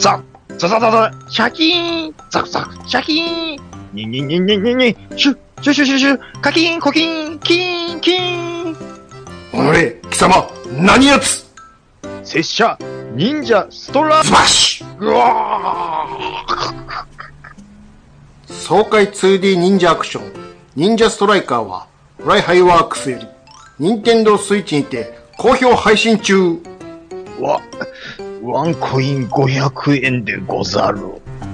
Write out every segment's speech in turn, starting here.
ザザザザザシャキーンザザシャキーンニンニンニンニンニンニンシュシュシュシュシュカキーンコキーンキーンキーンおのれ、貴様、何やつ拙者忍者ストラスマッシュうわー爽快 2D 忍者アクション、忍者ストライカーは、フライハイワークスより、任天堂スイッチにて、好評配信中。 ワンコイン500円でござる。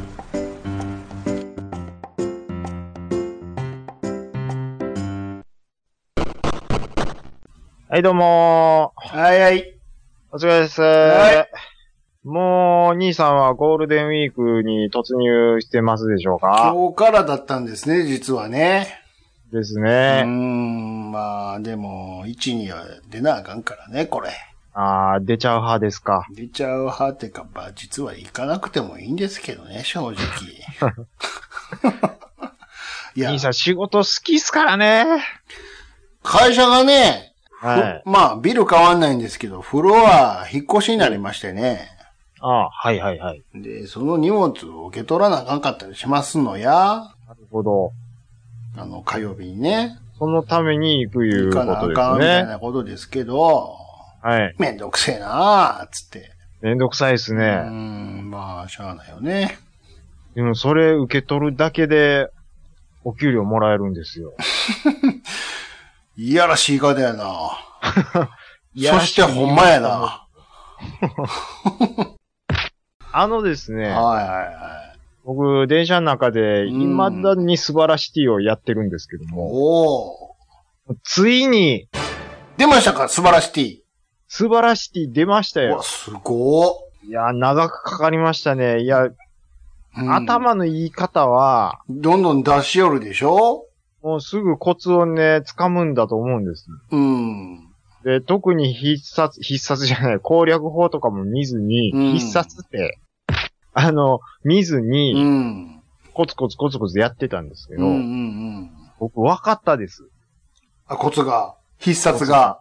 はい、どうもはいはい。 お疲れです。 はい。 もう、兄さんはゴールデンウィークに突入してますでしょうか？ 今日からだったんですね、実はね。 ですね。 まあ、でも、1には出なあかんからね、これ。 出ちゃう派ですか。 出ちゃう派ってか、まあ、実は行かなくてもいいんですけどね、正直。いや、 兄さん仕事好きっすからね。 会社がね、 はい。 まあ、ビル変わんないんですけど、フロア引っ越しになりましてね。 はいはいはい。 で、その荷物を受け取らなあかんかったりしますのや。 なるほど。 火曜日にね。 そのために行くいうこ行かなあとですかんみたいね。 なことですけど、 はい。 めんどくせえなーつって。 めんどくさいですね。 まあ、しゃあないよね。 でもそれ受け取るだけで、お給料もらえるんですよ。 いやらしい言い方やな。 いやらそしいしてほんまやな。 ですね、 はいはいはい。 僕、電車の中で、未だに素晴らしいをやってるんですけども、 おー。 ついに、 出ましたか素晴らしい。 素晴らしい出ましたようわ、。すごー。 いや、長くかかりましたね。いや、頭の言い方は、 どんどん出し寄るでしょもうすぐコツをね、掴むんだと思うんです。で、特に必殺じゃない、攻略法とかも見ずに、必殺って、見ずに、コツコツコツコツやってたんですけど、僕分かったです。 コツが、必殺が。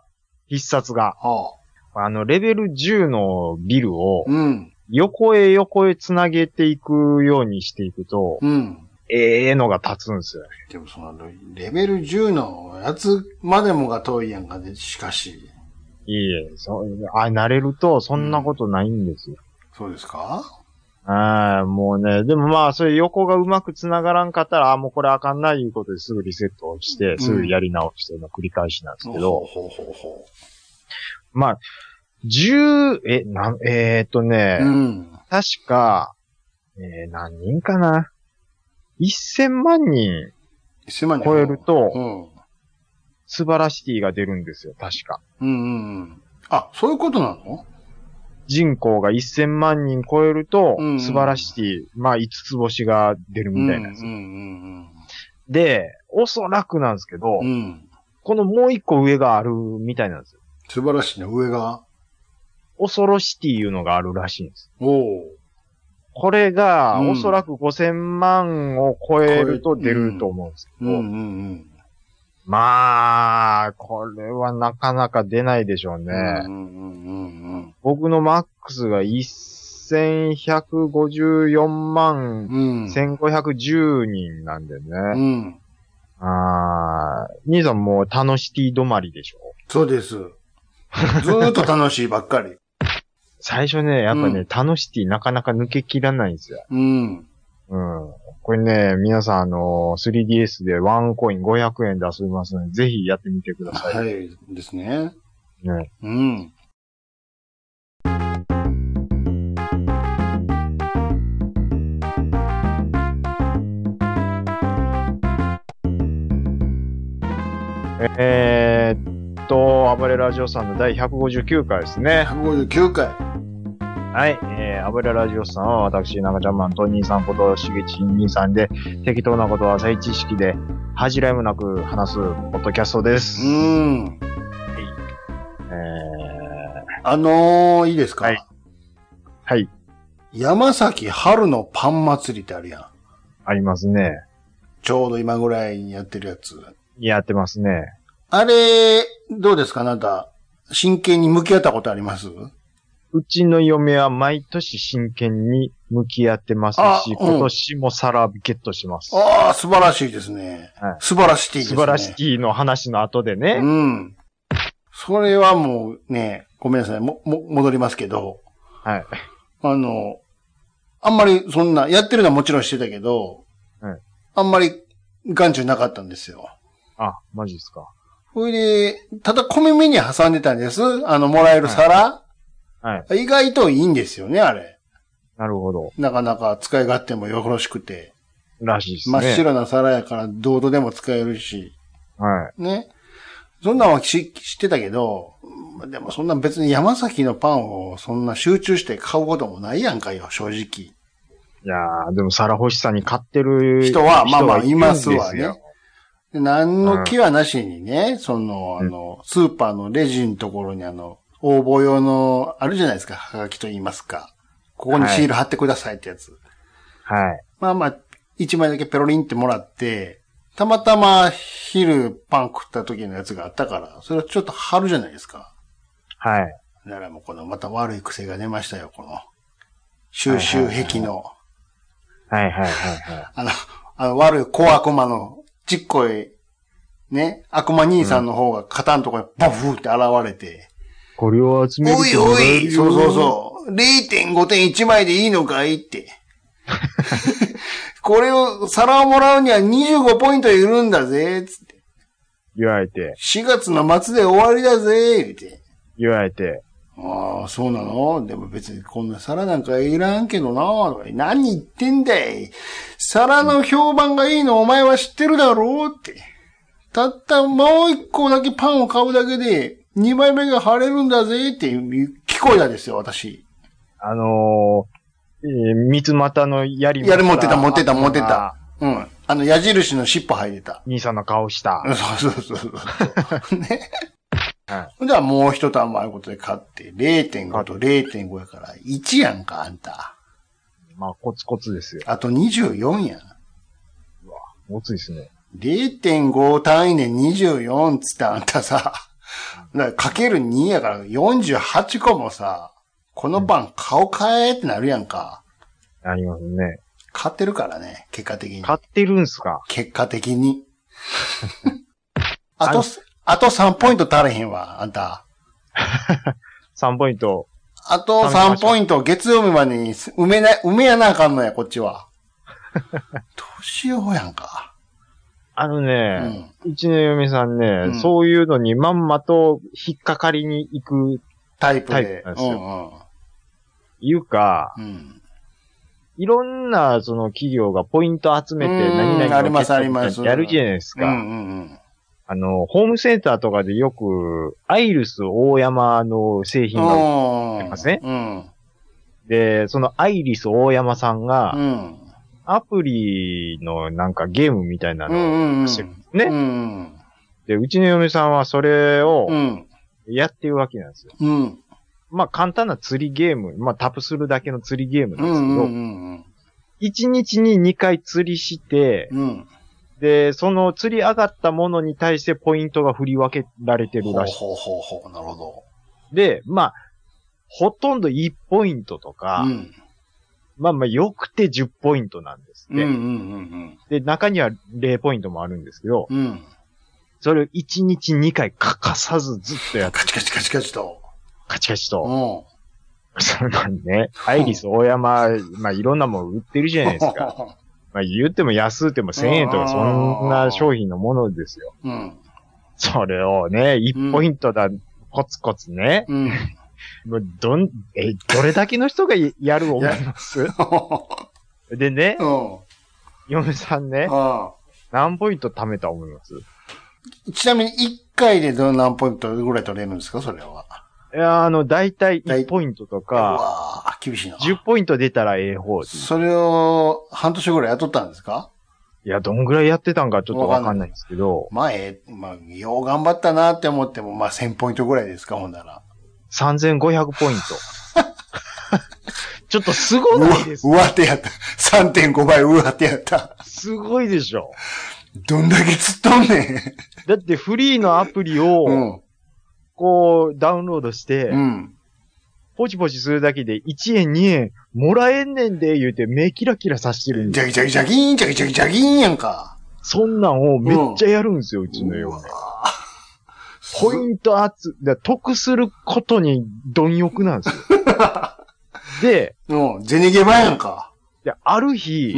レベル10のビルを、横へ繋げていくようにしていくと、のが立つんですよね。 でもレベル10のやつまでもが遠いやんかね、しかし。 いいえ、慣れるとそんなことないんですよ。 そうですか？ もうね、でもまあ、それ横がうまく繋がらんかったら、もうこれあかんないいうことですぐリセットをして、すぐやり直しての繰り返しなんですけど、まあ、確か、何人かな。1000万人超えると、素晴らしいが出るんですよ、確か。 あ、そういうことなの？ 人口が1000万人超えると、素晴らしい、まあ5つ星が出るみたいなんですよ。で、おそらくなんですけど、このもう一個上があるみたいなんですよ。 素晴らしいね、上が。 恐ろしいいうのがあるらしいんです。これが、おそらく5000万を超えると出ると思うんですけど、まあ、これはなかなか出ないでしょうね。僕のマックスが1154万1510人なんでね。兄さんもう楽しティ止まりでしょ？ そうです。ずーっと楽しいばっかり。 最初ね、やっぱね、楽しティなかなか抜けきらないんですよ。これね、皆さん3DS でワンコイン500円で遊びますので、ぜひやってみてください。 はい、ですね。 ね。暴れラジオさんの第159回ですね。 159回。 はい。暴れラジオさんは私、中ちゃんマンと兄さんことしげち兄さんで、適当なことは浅い知識で、恥じらいもなく話す、ポッドキャストです。 いいですか？ はい。 山崎春のパン祭りってあるやん。 ありますね。 ちょうど今ぐらいにやってるやつ。 やってますね。 あれ、どうですか？あなた、真剣に向き合ったことあります？ うちの嫁は毎年真剣に向き合ってますし、今年も皿ゲットします。 ああ、素晴らしいですね。はい、素晴らしいですね。 素晴らしいの話の後でね。 うん。それはもうね、ごめんなさい。戻りますけど。 はい。 あんまりそんな、やってるのはもちろんしてたけど、はい、あんまり眼中なかったんですよ。 あ、マジですか。 それで、ただ小耳に挟んでたんです。もらえる皿。はい。意外といいんですよね、あれ。 なるほど。 なかなか使い勝手もよろしくて。 らしいですね。 真っ白な皿やからどうとでも使えるし。 はい。 ね。そんなんは知ってたけど、でもそんな別に山崎のパンをそんな集中して買うこともないやんかよ、正直。 いやー、でも皿欲しさに買ってる人は、まあまあいますわね。何の気はなしにね、スーパーのレジのところに応募用の、あるじゃないですか、はがきと言いますか。ここにシール貼ってくださいってやつ。 はい。 まあまあ、1枚だけペロリンってもらって、たまたま昼パン食った時のやつがあったから、それをちょっと貼るじゃないですか。 はい。 だからもうまた悪い癖が出ましたよ、この、収集癖の。 はいはいはいはい。悪い小悪魔の、ちっこい、ね、悪魔兄さんの方が肩のところにバフーって現れて。 これを集めるとおい、そうそうそう。0.5 点1枚でいいのかいって。これを、皿をもらうには25ポイントいるんだぜ、つって。 言われて。 4月の末で終わりだぜ、言って。 言われて。 ああ、そうなの？でも別にこんな皿なんかいらんけどな。何言ってんだい。皿の評判がいいのお前は知ってるだろうって。たったもう一個だけパンを買うだけで、2枚目が貼れるんだぜって聞こえたですよ、私。 三つ股の槍持ってた。うん。矢印の尻尾入れた。 兄さんの顔した。 そう。ね。はい。じゃあもう一玉あることで買って、0.5 と 0.5 やから1やんか、あんた。 まあ、コツコツですよ。 あと24やん。 うわ、ごついですね。 0.5 単位で24つってあんたさ、だからかける2やから48個もさ、このパン顔買えってなるやんか。 なりますね。 買ってるからね、結果的に。 買ってるんすか？ 結果的に。あと3ポイント足れへんわ、あんた。 3ポイント。 あと3ポイント月曜日までに埋めやなあかんのや、こっちは。どうしようやんか。 うちの嫁さんね、そういうのにまんまと引っかかりに行くタイプなんですよ。いうか、いろんなその企業がポイント集めて何々をありますあります。 やるじゃないですか。ホームセンターとかでよく、アイリス大山の製品が売ってますね。で、そのアイリス大山さんが、アプリのなんかゲームみたいなのをしてるんですね。で、うちの嫁さんはそれをやってるわけなんですよ。まあ簡単な釣りゲーム、まあタップするだけの釣りゲームなんですけど、1日に2回釣りして、で、その釣り上がったものに対してポイントが振り分けられてるらしい。 なるほど。 で、まあ、ほとんど1ポイントとか、まあよくて10ポイントなんですって。で、中には0ポイントもあるんですけど、それを1日2回欠かさずずっとやって。 カチカチと。 それなんね、アイリス大山、まあいろんなもん売ってるじゃないですか。まあ言っても安うても1000円とかそんな商品のものですよ。それをね、1ポイントだ、コツコツね。もうどれだけの人がやる思いますでね、嫁さんね、何ポイント貯めた思います？ ちなみに1回で何ポイントぐらい取れるんですか、それは。 いや、だいたい1ポイントとか、 厳しいな。 10ポイント出たらええ方。 それを半年ぐらい雇ったんですか？ いや、どんぐらいやってたんかちょっとわかんないんですけど。 まあ、よう頑張ったなって思っても、まあ1000ポイントぐらいですか、ほんなら。 3500ポイント。ちょっとすごないですか？ 上手やった。3.5 倍上手やった。 すごいでしょ。 どんだけ釣っとんねん。 だってフリーのアプリを、こう、ダウンロードして、 ポチポチするだけで1円2円もらえんねんで言うて目キラキラさしてるんで。ジャキジャキジャキーン、ジャキジャキジャキーンやんか。 そんなんをめっちゃやるんですよ、うちの嫁。ポイント得することに貪欲なんですよ。で、 銭ゲバやんか。 で、ある日、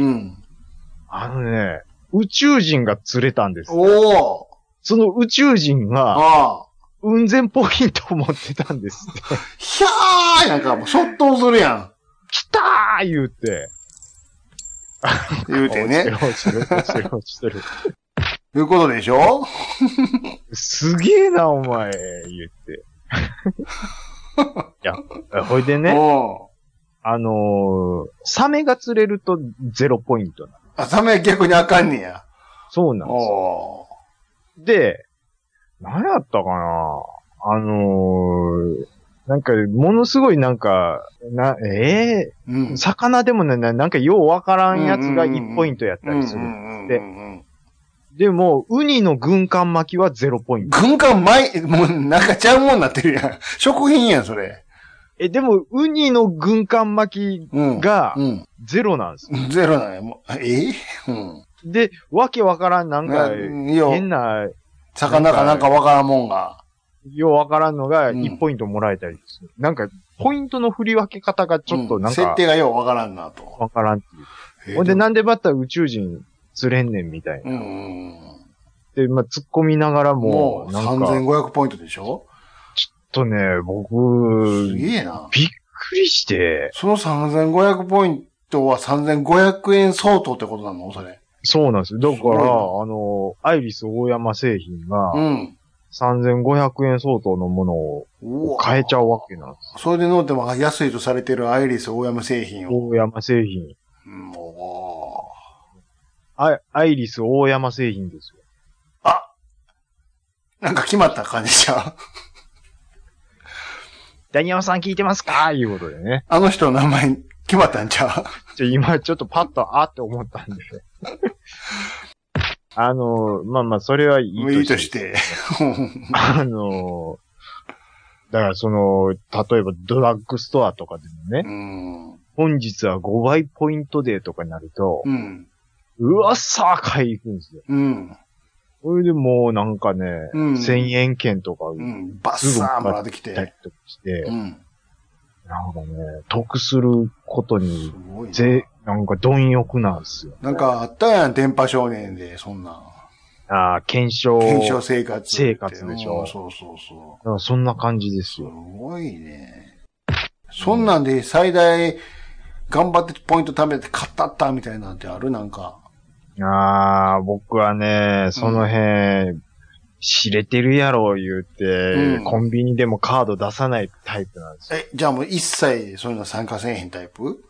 宇宙人が釣れたんです。その宇宙人が、雲仙ポイントを持ってたんですって。 ひゃーなんかもう、そっとするやん。 来たー言うて。 言うてね。 落ちてる。 いうことでしょすげえな、お前、言って。いや、ほいでね、サメが釣れると0ポイントなの。サメは逆にあかんねや。 そうなんですよ。で、何やったかななんか、ものすごいなんか、魚でもなんかようわからんやつが1ポイントやったりするんですって。でも、ウニの軍艦巻きは0ポイント。 軍艦もうなんかちゃうもんなってるやん。食品やん、それ。 でも、ウニの軍艦巻きが0なんですよ。 0なんや。 で、わけわからん、なんか、変な、 魚かなんかわからんもんが。 ようわからんのが1ポイントもらえたりする。なんか、ポイントの振り分け方がちょっとなんか、 設定がようわからんなと。 わからんっていう。ほんで、なんでバッター宇宙人釣れんねんみたいな。で、突っ込みながらも、 なんか。3500ポイントでしょ？ ちょっとね、僕、 すげえな。 びっくりして。 その3500ポイントは3500円相当ってことなのそれ。 そうなんですよ。だから、アイリス大山製品が、3500円相当のものを買えちゃうわけなんです。 それでノーテも安いとされてるアイリス大山製品を。 大山製品。アイリス大山製品ですよ。 なんか決まった感じじゃん。 ダニヤマさん聞いてますかいうことでね。 あの人の名前決まったんちゃう？ 今ちょっとパッとって思ったんで。それはいいとして。だから例えばドラッグストアとかでもね、本日は5倍ポイントデーとかになると、さあ買い行くんですよ。それでもうなんかね、1000円券とか、 バッサーもらってきて。 なんかね、得することに、なんか貪欲なんですよ。 なんかあったやん、電波少年で、そんな。 検証生活。 生活でしょ。 そう。 だからそんな感じですよ。 すごいね。そんなんで最大頑張ってポイント貯めて買ったみたいなんてあるなんか。 僕はね、その辺、知れてるやろ言うて、コンビニでもカード出さないタイプなんですよ。 じゃあもう一切そういうの参加せえへんタイプ？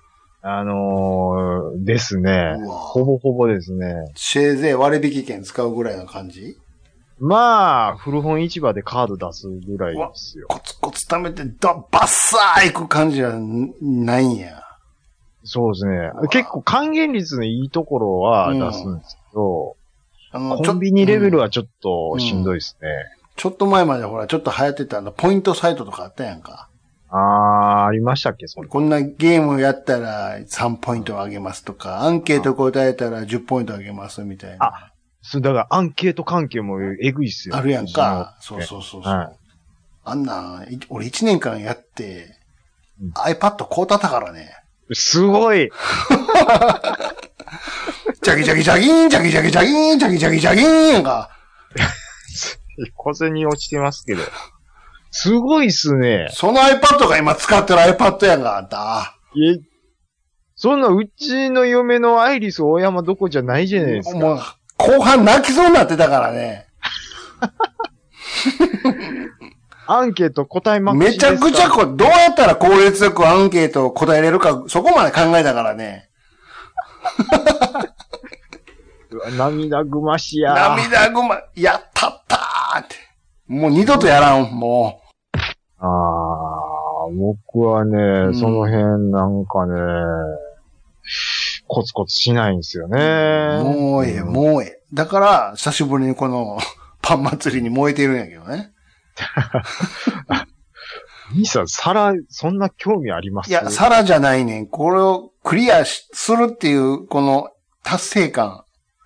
ですね。ほぼほぼですね。 せいぜい割引券使うぐらいの感じ？ 古本市場でカード出すぐらいですよ。 コツコツ貯めてバッサー行く感じはないんや。 そうですね。結構還元率のいいところは出すんですけど、コンビニレベルはちょっとしんどいですね。 ちょっと前までほら、ちょっと流行ってたポイントサイトとかあったやんか。 ありましたっけそれ。 こんなゲームやったら3ポイントあげますとか、アンケート答えたら10ポイントあげますみたいな。 だからアンケート関係もえぐいっすよ。 あるやんか。そう。あんな、俺1年間やって、iPad 買うたったからね。 すごいジャキジャキジャキーン、ジャキジャキジャキーン、ジャキジャキジャキーンやんか。 小銭落ちてますけど。すごいっすね。 その iPad が今使ってる iPad やんか、あんた。 そんなうちの嫁のアイリス大山どこじゃないじゃないですか。 もう、後半泣きそうになってたからね。 アンケート答えまくりめちゃくちゃどうやったら効率よくアンケートを答えれるか、そこまで考えたからね。 涙ぐましや。 やったったーって。もう二度とやらん、もう。 僕はね、その辺なんかね、コツコツしないんですよね。 もうええ。だから、久しぶりにこのパン祭りに燃えてるんやけどね。 兄さん、そんな興味あります？ いや、皿じゃないねん。これをクリアするっていう、この達成感。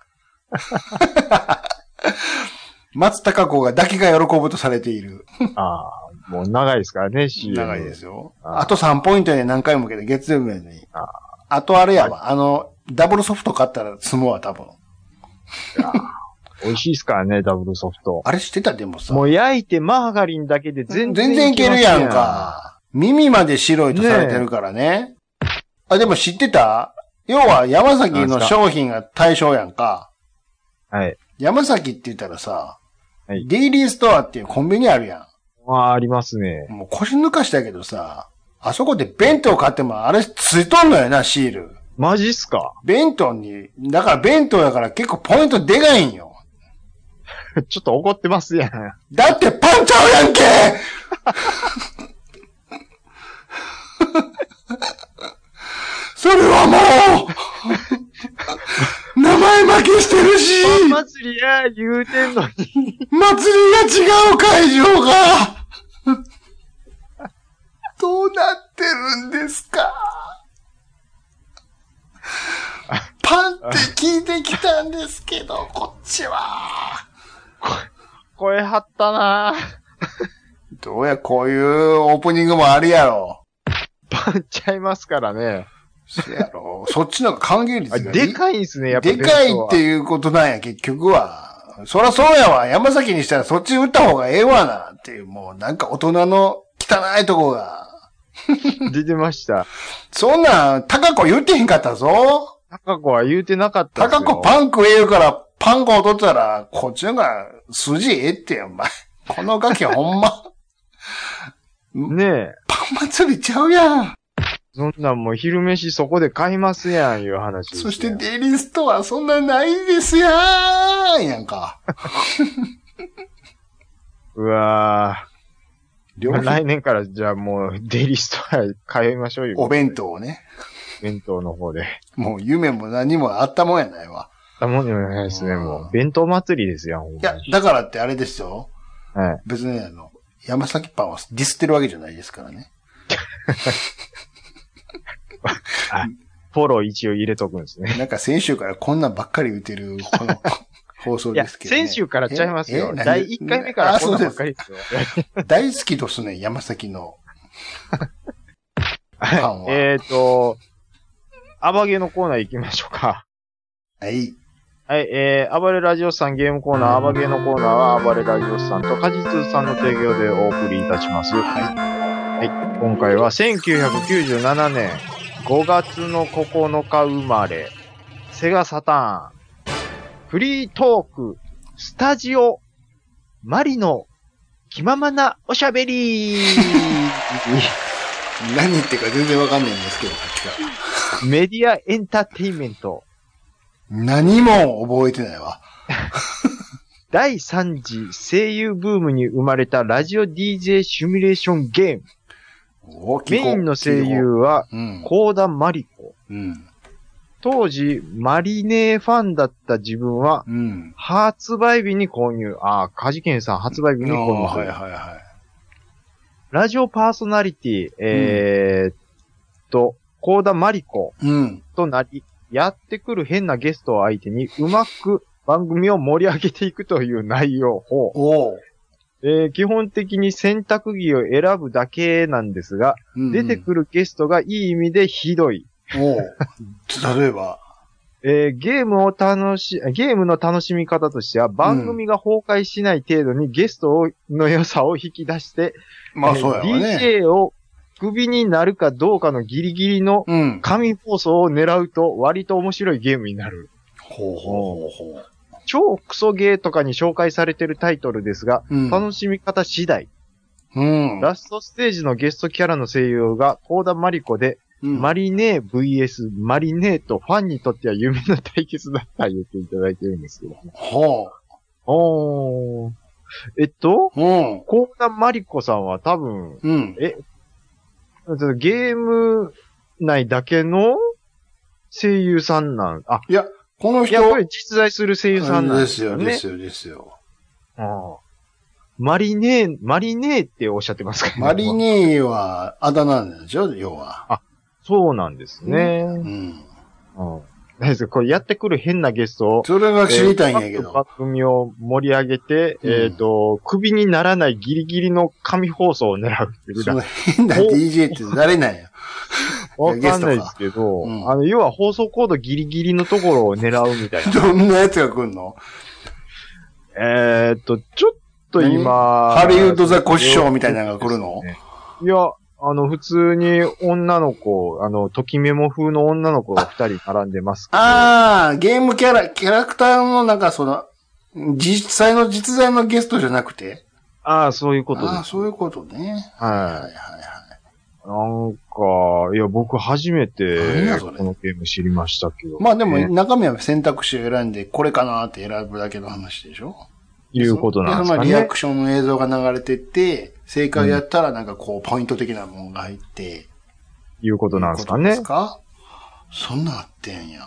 松たか子だけが喜ぶとされている。 ああ、もう長いですからね、CM。 長いですよ。あと3ポイントで何回も受けて月曜日やのに。あとあれやわ。ダブルソフト買ったら済むわ、多分。 いや美味しいですからね、ダブルソフト。 あれ知ってたでもさ。 もう焼いてマーガリンだけで全然いけるやんか。耳まで白いとされてるからね。あ、でも知ってた？要は山崎の商品が対象やんか。 はい。 山崎って言ったらさ、 はい、 デイリーストアっていうコンビニあるやん。 ありますね。 もう腰抜かしたけどさ、あそこで弁当買ってもあれついとんのよな、シール。 マジっすか？ 弁当に、だから弁当だから結構ポイントでかいんよ。 ちょっと怒ってますやん。 だってパンちゃうやんけそれはもう名前負けしてるしパン祭りや言うてんのに祭りが違う会場がどうなってるんですか？パンって聞いてきたんですけど、こっちは。 声張ったなぁ。 どうや、こういうオープニングもあるやろ。 パンちゃいますからね。 そやろ。そっちの方が還元率がでかいんすね、やっぱり。 でかいっていうことなんや、結局は。そらそうやわ。山崎にしたらそっち打った方がええわな。っていう、もうなんか大人の汚いとこが。 出てました。 そんなん、高子言ってへんかったぞ。 高子は言うてなかったっすよ。 高子パン食えるから、パン粉を取ったら、こっちのが筋ええってやん、お前。このガキほんま。 ねえ。 パン祭りちゃうやん。 そんなんもう昼飯そこで買いますやん、いう話です。 そしてデイリーストアそんなないですやーん、やんか。 うわぁ。来年からじゃあもうデイリーストア通いましょうよ。 お弁当をね。 弁当の方で。 もう夢も何もあったもんやないわ。 あったもんじゃないですね、もう。弁当祭りですよ、 いや、だからってあれですよ。 はい。 別に山崎パンをディスってるわけじゃないですからね。 フォロー一応入れとくんですね。 なんか先週からこんなんばっかり言ってる、この放送ですけど、ね。 いや、先週からちゃいますよ。第1回目からこんなんばっかりですよ。 大好きですね、山崎のパンは。アバゲのコーナー行きましょうか。 はい。 はい、暴れラジオさんゲームコーナー、アバゲのコーナーは暴れラジオさんと果実さんの提供でお送りいたします。はい。はい。今回は1997年5月の9日生まれ、セガサターン、フリートーク、スタジオ、マリの気ままなおしゃべり何言ってか全然わかんないんですけど、こっちが。メディアエンターテインメント。 何も覚えてないわ。 第3次声優ブームに生まれたラジオ DJ シミュレーションゲーム。メインの声優は、コーダマリコ。当時、マリネーファンだった自分は、発売日に購入。カジケンさん発売日に購入。 はいはいはい。 ラジオパーソナリティ、コーダマリコとなり、やってくる変なゲストを相手にうまく番組を盛り上げていくという内容を、基本的に選択技を選ぶだけなんですが、出てくるゲストがいい意味でひどい。 例えば、 ゲームの楽しみ方としては、番組が崩壊しない程度にゲストの良さを引き出して、 そうやわね。 DJ をクビになるかどうかのギリギリの神放送を狙うと割と面白いゲームになる。超クソゲーとかに紹介されてるタイトルですが、楽しみ方次第。ラストステージのゲストキャラの声優がコーダマリコで、マリネー VS マリネーとファンにとっては夢の対決だった言っていただいてるんですけど。コーダマリコさんは多分、ゲーム内だけの声優さんいや、この人。 やっぱり実在する声優さんなんですよね。 ですよ。 マリネーっておっしゃってますかね。 マリネーはあだ名なんでしょ要は。 あ、そうなんですね。うん。これやってくる変なゲストを。 それが知りたいんやけど。 番組を盛り上げて、クビにならないギリギリの神放送を狙うっていう。 その変な DJ って誰なんや。 わかんないですけど、要は放送コードギリギリのところを狙うみたいな。 どんなやつが来んの？ ちょっと今、 ハリウッドザコシショウみたいなのが来るの？ いや、普通に女の子、ときメモ風の女の子が2人並んでますけど。 ゲームキャラクターのなんか実在のゲストじゃなくて？ そういうことです。 そういうことね。 はい。なんか、いや、僕初めて、このゲーム知りましたけど、ね。 まあでも、中身は選択肢を選んで、これかなって選ぶだけの話でしょ？ いうことなんですかね。 リアクションの映像が流れてって、正解やったらなんかポイント的なものが入って、 いうことなんですかね。 そんなあってんや。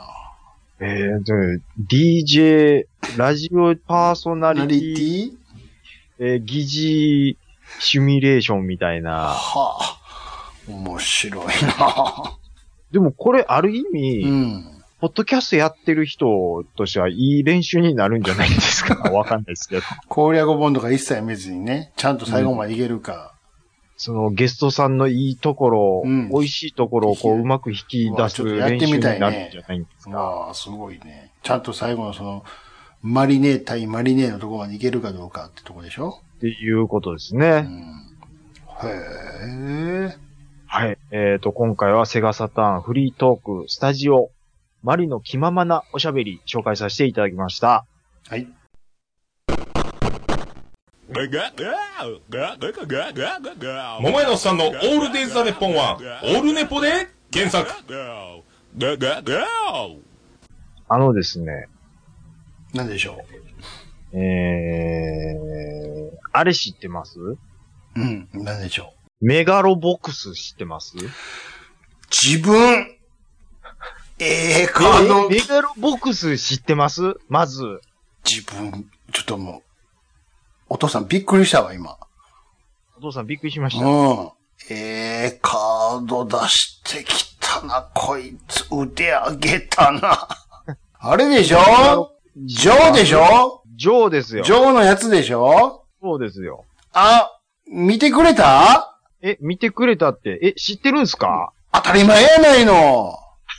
DJ、ラジオパーソナリティ疑似シミュレーションみたいな。 面白いな。 でもこれある意味、ポッドキャストやってる人としてはいい練習になるんじゃないですか。わかんないですけど。 攻略本とか一切見ずにね、ちゃんと最後までいけるか。 そのゲストさんのいいところ、美味しいところをうまく引き出す練習になるんじゃないですか。 すごいね。ちゃんと最後のマリネー対マリネーのところまでいけるかどうかってとこでしょ？ っていうことですね。 へー。 はい。今回はセガサターンフリートークスタジオマリの気ままなおしゃべり紹介させていただきました。 はい。 桃屋のおっさんのオールデイズ・ザ・ネッポンはオールネポで検索。 ですね。 何でしょう？ あれ知ってます？ 何でしょう？メガロボックス知ってます？ 自分メガロボックス知ってます？まず。 自分、ちょっともう、お父さんびっくりしたわ、今。 お父さんびっくりしました。 カード出してきたな、こいつ。腕上げたな。あれでしょ？ジョーでしょ？ ジョーですよ。 ジョーのやつでしょ？ そうですよ。 見てくれた？ 見てくれたって、知ってるんすか？ 当たり前やないの。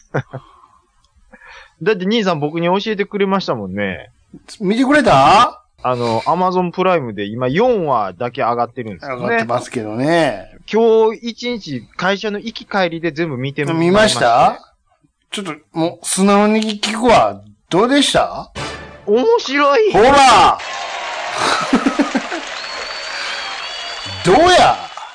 だって兄さん僕に教えてくれましたもんね。 見てくれた？ アマゾンプライムで今4話だけ上がってるんですよね。 上がってますけどね。 今日1日会社の行き帰りで全部見て見ました？ちょっともう素直に聞くわ。どうでした？ 面白い。 ほらどうや？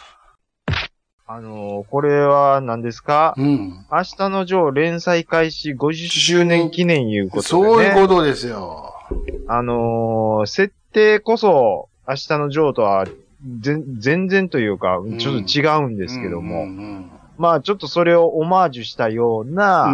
これは何ですか？ 明日のジョー連載開始50周年記念いうことでね。 そういうことですよ。 設定こそ明日のジョーとは全然というか、ちょっと違うんですけども。まあちょっとそれをオマージュしたような、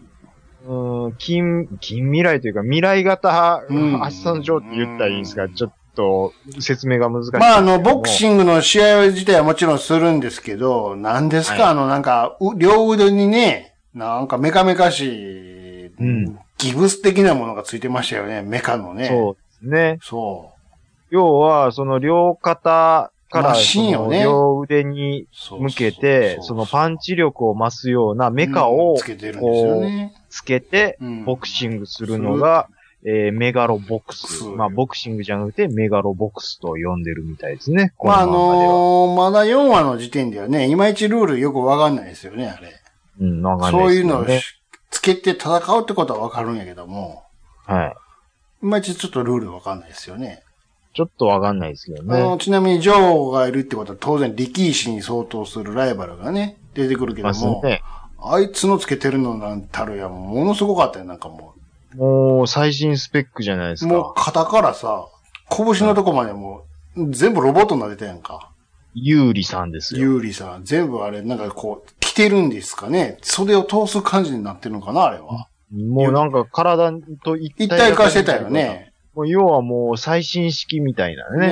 近未来というか未来型、明日のジョーって言ったらいいんですか？ちょっと説明が難しい。 まあボクシングの試合自体はもちろんするんですけど、何ですか、なんか、両腕にね、なんかメカメカしい、ギブス的なものがついてましたよね、メカのね。 そうですね。 そう。 要は、その両肩からその両腕に向けて、そのパンチ力を増すようなメカをつけてるんですよね。 つけて、ボクシングするのが、メガロボックス。まあ、ボクシングじゃなくて、メガロボックスと呼んでるみたいですね。 まあ、まだ4話の時点ではね、いまいちルールよくわかんないですよね、あれ。 わかんないですよね。 そういうのをつけて戦うってことはわかるんやけども。 はい。 いまいちちょっとルールわかんないですよね。 ちょっとわかんないですけどね。 ちなみにジョーがいるってことは当然力士に相当するライバルがね、出てくるけども。あいつのつけてるのなんたるやものすごかったよ、なんかもう。 もう、最新スペックじゃないですか。 もう、肩からさ、拳のとこまでもう、全部ロボットになってたやんか。 ユーリさんですよ。 ユーリさん。全部あれ、なんかこう、着てるんですかね。袖を通す感じになってるのかな、あれは。 もうなんか体と一体化してたよね。 もう要はもう最新式みたいなね。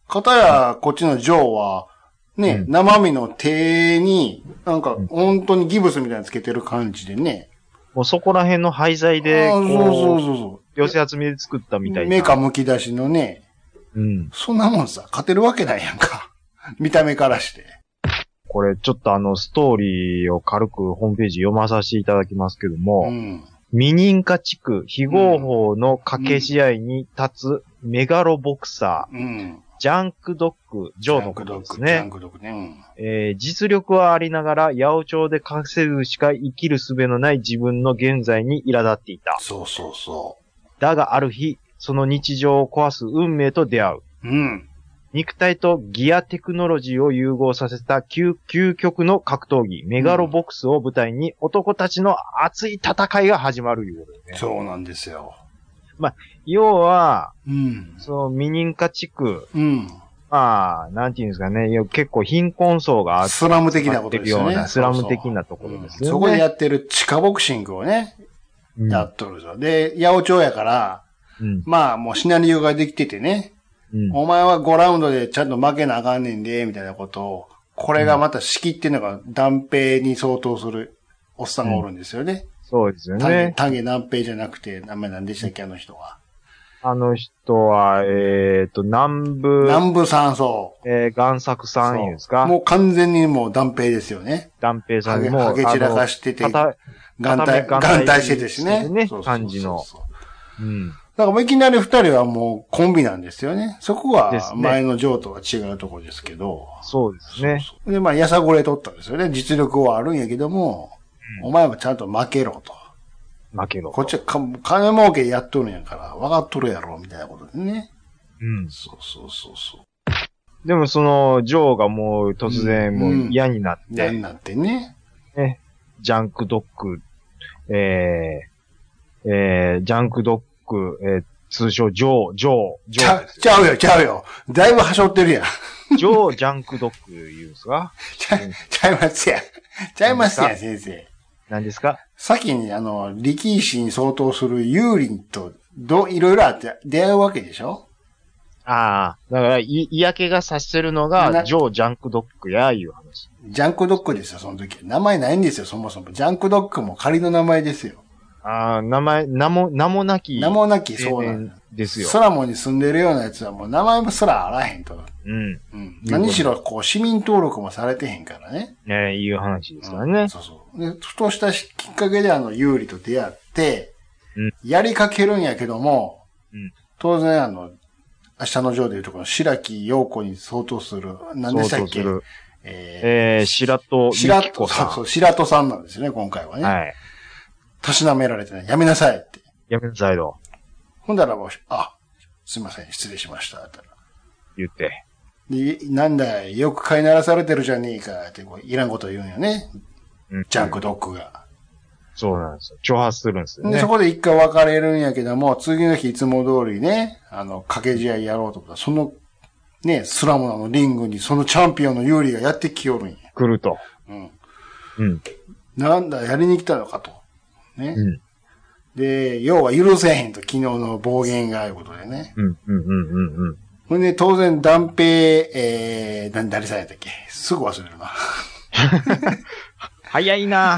かたや、こっちのジョーは、ね、生身の手に、なんか、本当にギブスみたいなのつけてる感じでね。 もうそこら辺の廃材で、 そう。 寄せ集めで作ったみたいな。 メカ剥き出しのね。 うん。 そんなもんさ、勝てるわけないやんか。見た目からして。 これ、ちょっとストーリーを軽くホームページ読まさせていただきますけども、未認可地区非合法の掛け試合に立つメガロボクサー、ジャンクドッグ、ジョーのことですね。 ジャンクドッグね。 実力はありながら、八百長で稼ぐしか生きる術のない自分の現在に苛立っていた。 そう。 だがある日、その日常を壊す運命と出会う。肉体とギアテクノロジーを融合させた究極の格闘技、メガロボックスを舞台に男たちの熱い戦いが始まるいうことね。 そうなんですよ。 まあ、要は、その未認可地区、まあ、なんていうんですかね、結構貧困層がスラム的なことですよね。 スラム的なところですよね。 そこでやってる地下ボクシングをね、やっとるぞ。で、八百長やから、まあもうシナリオができててね、お前は5ラウンドでちゃんと負けなあかんねんで、みたいなことを、これがまた仕切っていうのが断平に相当するおっさんがおるんですよね。 そうですよね。 丹下断平じゃなくて、名前何でしたっけ、あの人は。 あの人は、南部さん、そう。 贋作さん言うんですか。 もう完全にもう断平ですよね。 断平さんも。 ハゲ散らかしてて、眼帯しててしね。 感じの。 だからいきなり二人はもうコンビなんですよね。そこは前のジョーとは違うところですけど。 そうですね。 で、まあ、やさぐれ取ったんですよね。実力はあるんやけども、お前はちゃんと負けろと。こっちは金儲けやっとるんやから、分かっとるやろ、みたいなことでね。そう。 でもその、ジョーがもう突然もう嫌になって。 嫌になってね。 ジャンクドッグ、ジャンクドッグ、通称ジョー。 ちゃうよ。だいぶはしょってるやん。 ジョー、ジャンクドッグ言うんですか？ ちゃいますやん、先生。 何ですか？ 先に力士に相当する有利と、いろいろあって出会うわけでしょ？ ああ。だから、嫌気がさしてるのが、ジョー・ジャンクドッグや、いう話。 ジャンクドッグですよ、その時。名前ないんですよ、そもそも。ジャンクドッグも仮の名前ですよ。 ああ、名もなき。 そうなんですよ。 スラモに住んでるようなやつはもう名前もすらあらへんと。何しろ、市民登録もされてへんからね。 いう話ですからね。 で、ふとしたきっかけで有利と出会って、やりかけるんやけども、当然明日のジョーでいうとこの白木陽子に相当する、何でしたっけ？ 白戸ゆき子さん。 そう、白戸さんなんですよね、今回はね。はい。たしなめられてね、やめなさいって。 やめなさいと。 ほんだらもう、すいません、失礼しました、って言って。 で、なんだい、よく飼いならされてるじゃねえか、っていらんこと言うんよね。ジャンクドッグが。 そうなんですよ。挑発するんですよね。 で、そこで一回別れるんやけども、次の日いつも通りね、掛け試合やろうとか、その、ね、スラムのリングにそのチャンピオンの有利がやってきよるんや。 来ると。 なんだ、やりに来たのかと。ね。で、要は許せへんと、昨日の暴言があることでね。ほんで、当然、断平、誰さんやったっけ？すぐ忘れるな。 早いな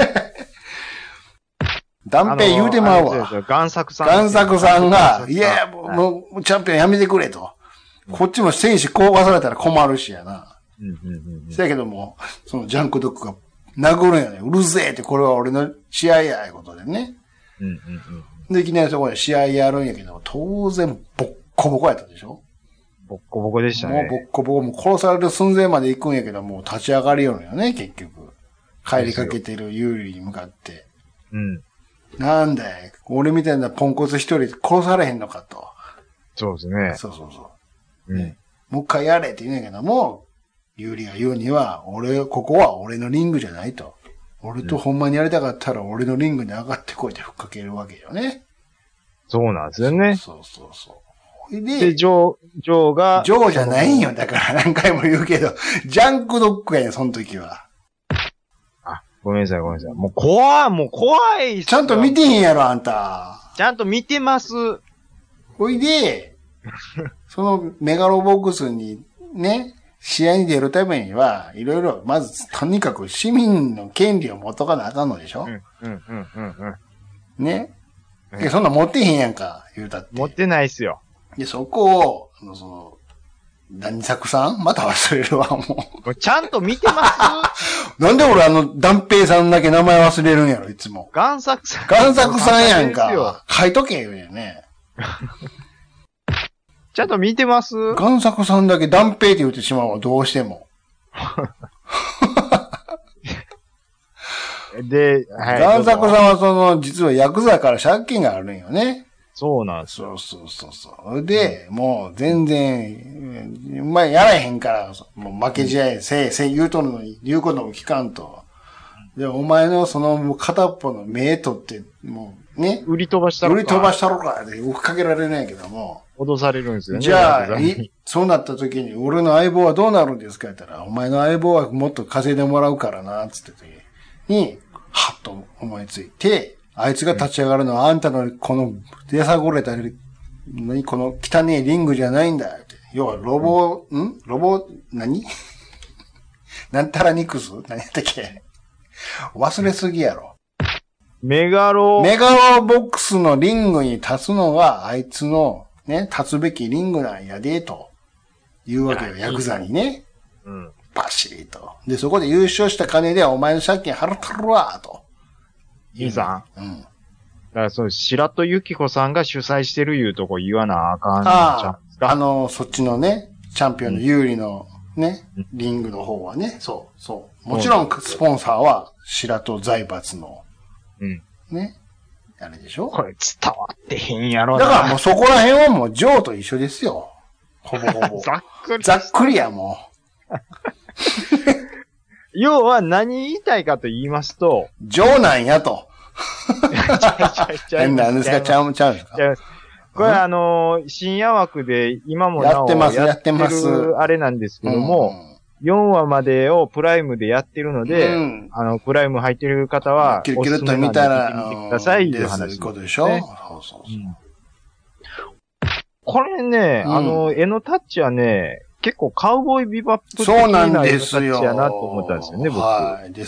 断平言うてまうわ。 贋作さんが、いや、もう、チャンピオンやめてくれと。こっちも選手降下されたら困るしやな。せやけども、そのジャンクドッグが殴るんやね。うるせえって、これは俺の試合や、いうことでね。で、いきなりそこで試合やるんやけど、当然、ボッコボコやったでしょ？ ボッコボコでしたね。 もうボッコボコ、もう殺される寸前まで行くんやけど、もう立ち上がりよるよね、結局。帰りかけてる有利に向かって。なんだい、俺みたいなポンコツ一人殺されへんのかと。 そうですね。 そう。もう一回やれって言うんやけども、有利が言うには、ここは俺のリングじゃないと。俺とほんまにやりたかったら俺のリングに上がってこいってふっかけるわけよね。 そうなんですよね。 そう。 で、ジョーじゃないんよ。だから何回も言うけど、ジャンクドッグやねん、その時は。 ごめんなさい。もう怖い。 ちゃんと見てへんやろ、あんた。 ちゃんと見てます。 ほいで、そのメガロボックスにね、試合に出るためには、いろいろ、まず、とにかく市民の権利を持っとかなあかんのでしょ。ね。そんな持ってへんやんか、言うたって。 持ってないっすよ。 で、そこを、何作さんまた忘れるわ、もう。ちゃんと見てますなんで俺断平さんだけ名前忘れるんやろ、いつも。 贋作さん。 贋作さんやんか。書いとけ言うよね。 ちゃんと見てます？ 贋作さんだけ断平って言ってしまうわ、どうしても。 で、 はい。贋作さんは実はヤクザから借金があるんよね。 そうなんですよ。 そう。で、もう全然、やらへんから、もう負け試合、言うことも聞かんと。で、お前の片っぽの目取って、もうね。 売り飛ばしたろかって追っかけられないけども。 脅されるんですよね。 じゃあ、そうなった時に、俺の相棒はどうなるんですかって言ったら、お前の相棒はもっと稼いでもらうからな、つって時に、はっと思いついて、あいつが立ち上がるのはあんたのこの出さごれたこの汚ねえリングじゃないんだって。要は何なんたらニクス何やったっけ忘れすぎやろ。 メガロボックスのリングに立つのがあいつのね、立つべきリングなんやで、というわけよ、ヤクザにね。 うん。 バシーと。で、そこで優勝した金でお前の借金払ったるわ、と。 兄さん。うん。 だから白戸由紀子さんが主催してるいうとこ言わなあかんじゃんですか。 そっちのね、チャンピオンの有利のね、リングの方はね、そう。もちろん、スポンサーは白戸財閥の、ね、あれでしょ？ これ伝わってへんやろな。だからもうそこら辺はもうジョーと一緒ですよ。ほぼ。ざっくりやもう。 要は何言いたいかと言いますと、 ジョーなんやと。何ですか？ちゃうんですか？ これ深夜枠で今もなおやってるあれなんですけども、4話までをプライムでやってるので、プライム入ってる方は、 キルキルっと見たら、 見てくださいいう話、 そういうことでしょ？そう。 これね、絵のタッチはね、結構カウボーイビバップ的な絵のタッチやなと思ったんですよね、僕。 はい、です。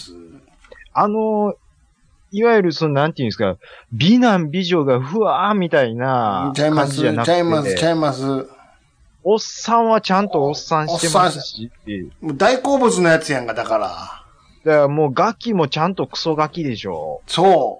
いわゆるなんていうんですか、美男美女がふわーみたいな感じじゃなくて。 ちゃいます。 おっさんはちゃんとおっさんしてますしっていう。 もう大好物のやつやんか、だから。 だからもうガキもちゃんとクソガキでしょ。 そう。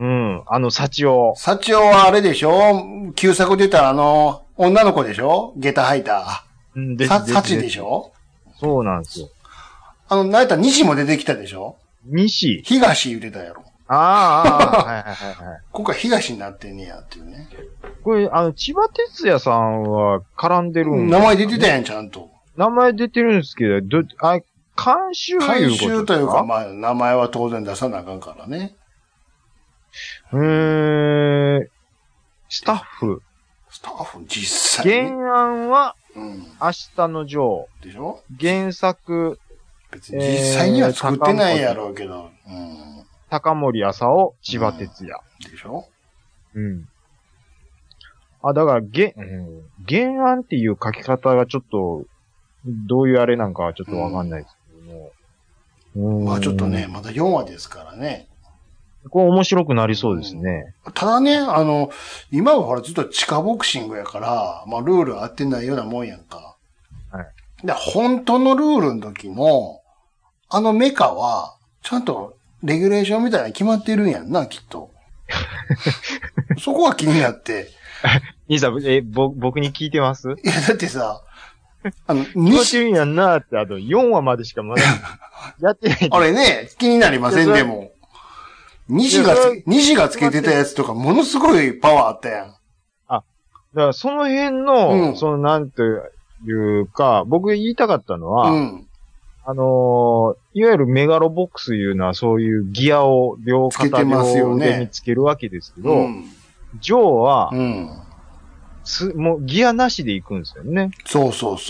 うん。サチオ。 サチオはあれでしょ？旧作で言ったら女の子でしょ？下駄履いた。サチでしょ？ そうなんですよ。 なんやったら西も出てきたでしょ？東言うてたやろ。 はい。 今回東になってんねやっていうね。 これ、千葉哲也さんは絡んでるん名前出てたやん、ちゃんと。 名前出てるんですけど、監修というか、まあ、名前は当然出さなあかんからね。 スタッフ、 実際に。 原案は、明日のジョー。 でしょ？ 原作、 別に実際には作ってないやろうけど。 高森麻生、千葉哲也。 でしょ？ だから、原案っていう書き方がちょっと、どういうあれなんかはちょっとわかんないですけども。 まあちょっとね、まだ4話ですからね。 これ面白くなりそうですね。 ただね、今はほらずっと地下ボクシングやから、まあルール合ってないようなもんやんか。 はい。 で、本当のルールの時の、メカは、ちゃんとレギュレーションみたいなの決まってるんやんな、きっと。そこは気になって。 兄さん、僕に聞いてます？ いや、だってさ、 決まってるんやんなって、4話までしかまだやってない。 あれね、気になりません、でも。西がつけてたやつとか、ものすごいパワーあったやん。 だからその辺の、なんていうか、僕言いたかったのは、いわゆるメガロボックスいうのはそういうギアを両肩両腕につけるわけですけど、ジョーは、もうギアなしで行くんですよね。 そう。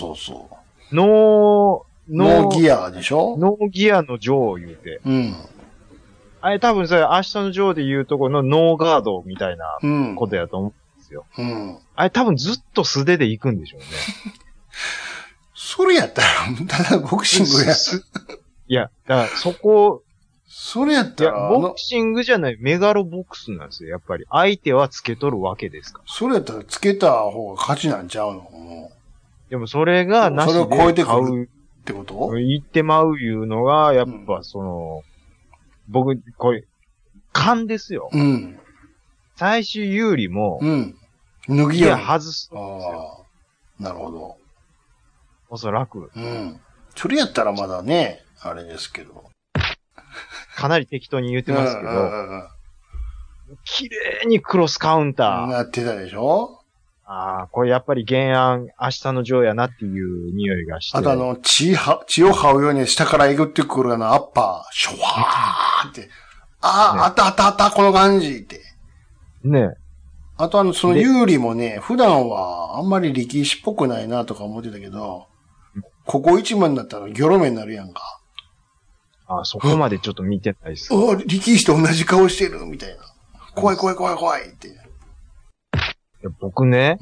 ノーギアでしょ？ ノーギアのジョー言うて。あれ多分それ明日のジョーで言うとこのノーガードみたいなことやと思うんですよ。あれ多分ずっと素手で行くんでしょうね。 それやったら、ただボクシングや。 いや、だからそこ、 それやったら、 ボクシングじゃないメガロボックスなんですよ、やっぱり。相手はつけとるわけですから。 それやったらつけた方が勝ちなんちゃうの？もうでもそれがなしで買う。それを超えてくるってこと？ 言ってまういうのが、やっぱ僕、これ、勘ですよ。 うん。 最終有利も、 うん。脱ぎや外すんですよ。 なるほど。 おそらく。 うん。それやったらまだね、あれですけど。 かなり適当に言ってますけど、綺麗にクロスカウンター。 なってたでしょ？ ああ、これやっぱり原案、明日のジョーやなっていう匂いがして。 あと血を這うように下からえぐってくるアッパー、シュワーって。あった、この感じって。 ねえ。 あとその有利もね、普段はあんまり力士っぽくないなとか思ってたけど、ここ一番になったらギョロ目になるやんか。 ああ、そこまでちょっと見てないっす。 力士と同じ顔してるみたいな。怖いって。 僕ね、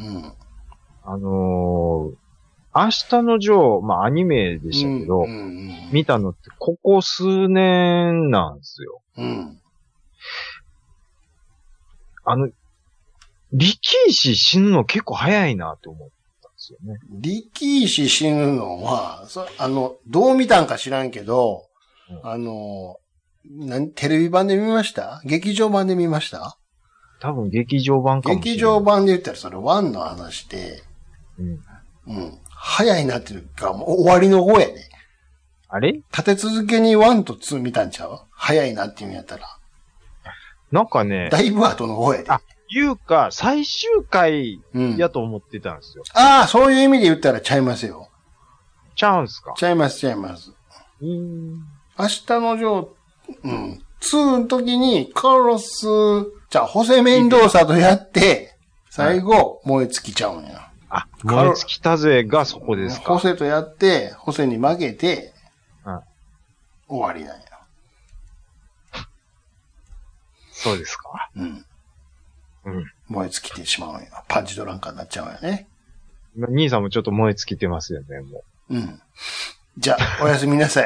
明日のジョー、まあアニメでしたけど、見たのってここ数年なんですよ。 うん。 力士死ぬの結構早いなって思ったんですよね。 力士死ぬのは、どう見たんか知らんけど、テレビ版で見ました？劇場版で見ました？ 多分劇場版かもしれない。 劇場版で言ったらそれ1の話で、早いなっていうか、もう終わりの方やね。 あれ？ 立て続けに1と2見たんちゃう？早いなっていうんやったら。 なんかね。 だいぶ後の方やで。 いうか、最終回やと思ってたんですよ。 ああ、そういう意味で言ったらちゃいますよ。 ちゃうんすか？ ちゃいます。明日のジョー、2の時にカルロス、ホセメンドーサとやって、最後、燃え尽きちゃうんや。 あ、燃え尽きたぜがそこですか。 ホセとやって、ホセに負けて、終わりなんや。 そうですか。 燃え尽きてしまうんや。パンチドランカーになっちゃうんやね。 兄さんもちょっと燃え尽きてますよね、もう。じゃあ、おやすみなさい。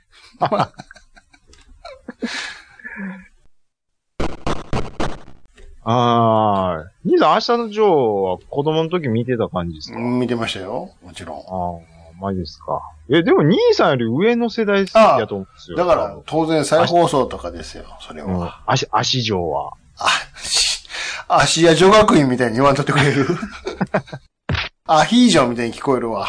兄さん、明日のジョーは子供の時見てた感じですか？ 見てましたよ。もちろん。 マジですか。でも兄さんより上の世代やと思うんですよ。 だから、当然再放送とかですよ、それは。 足ジョーは。 芦屋女学院みたいに言わんとってくれる？アヒージョみたいに聞こえるわ。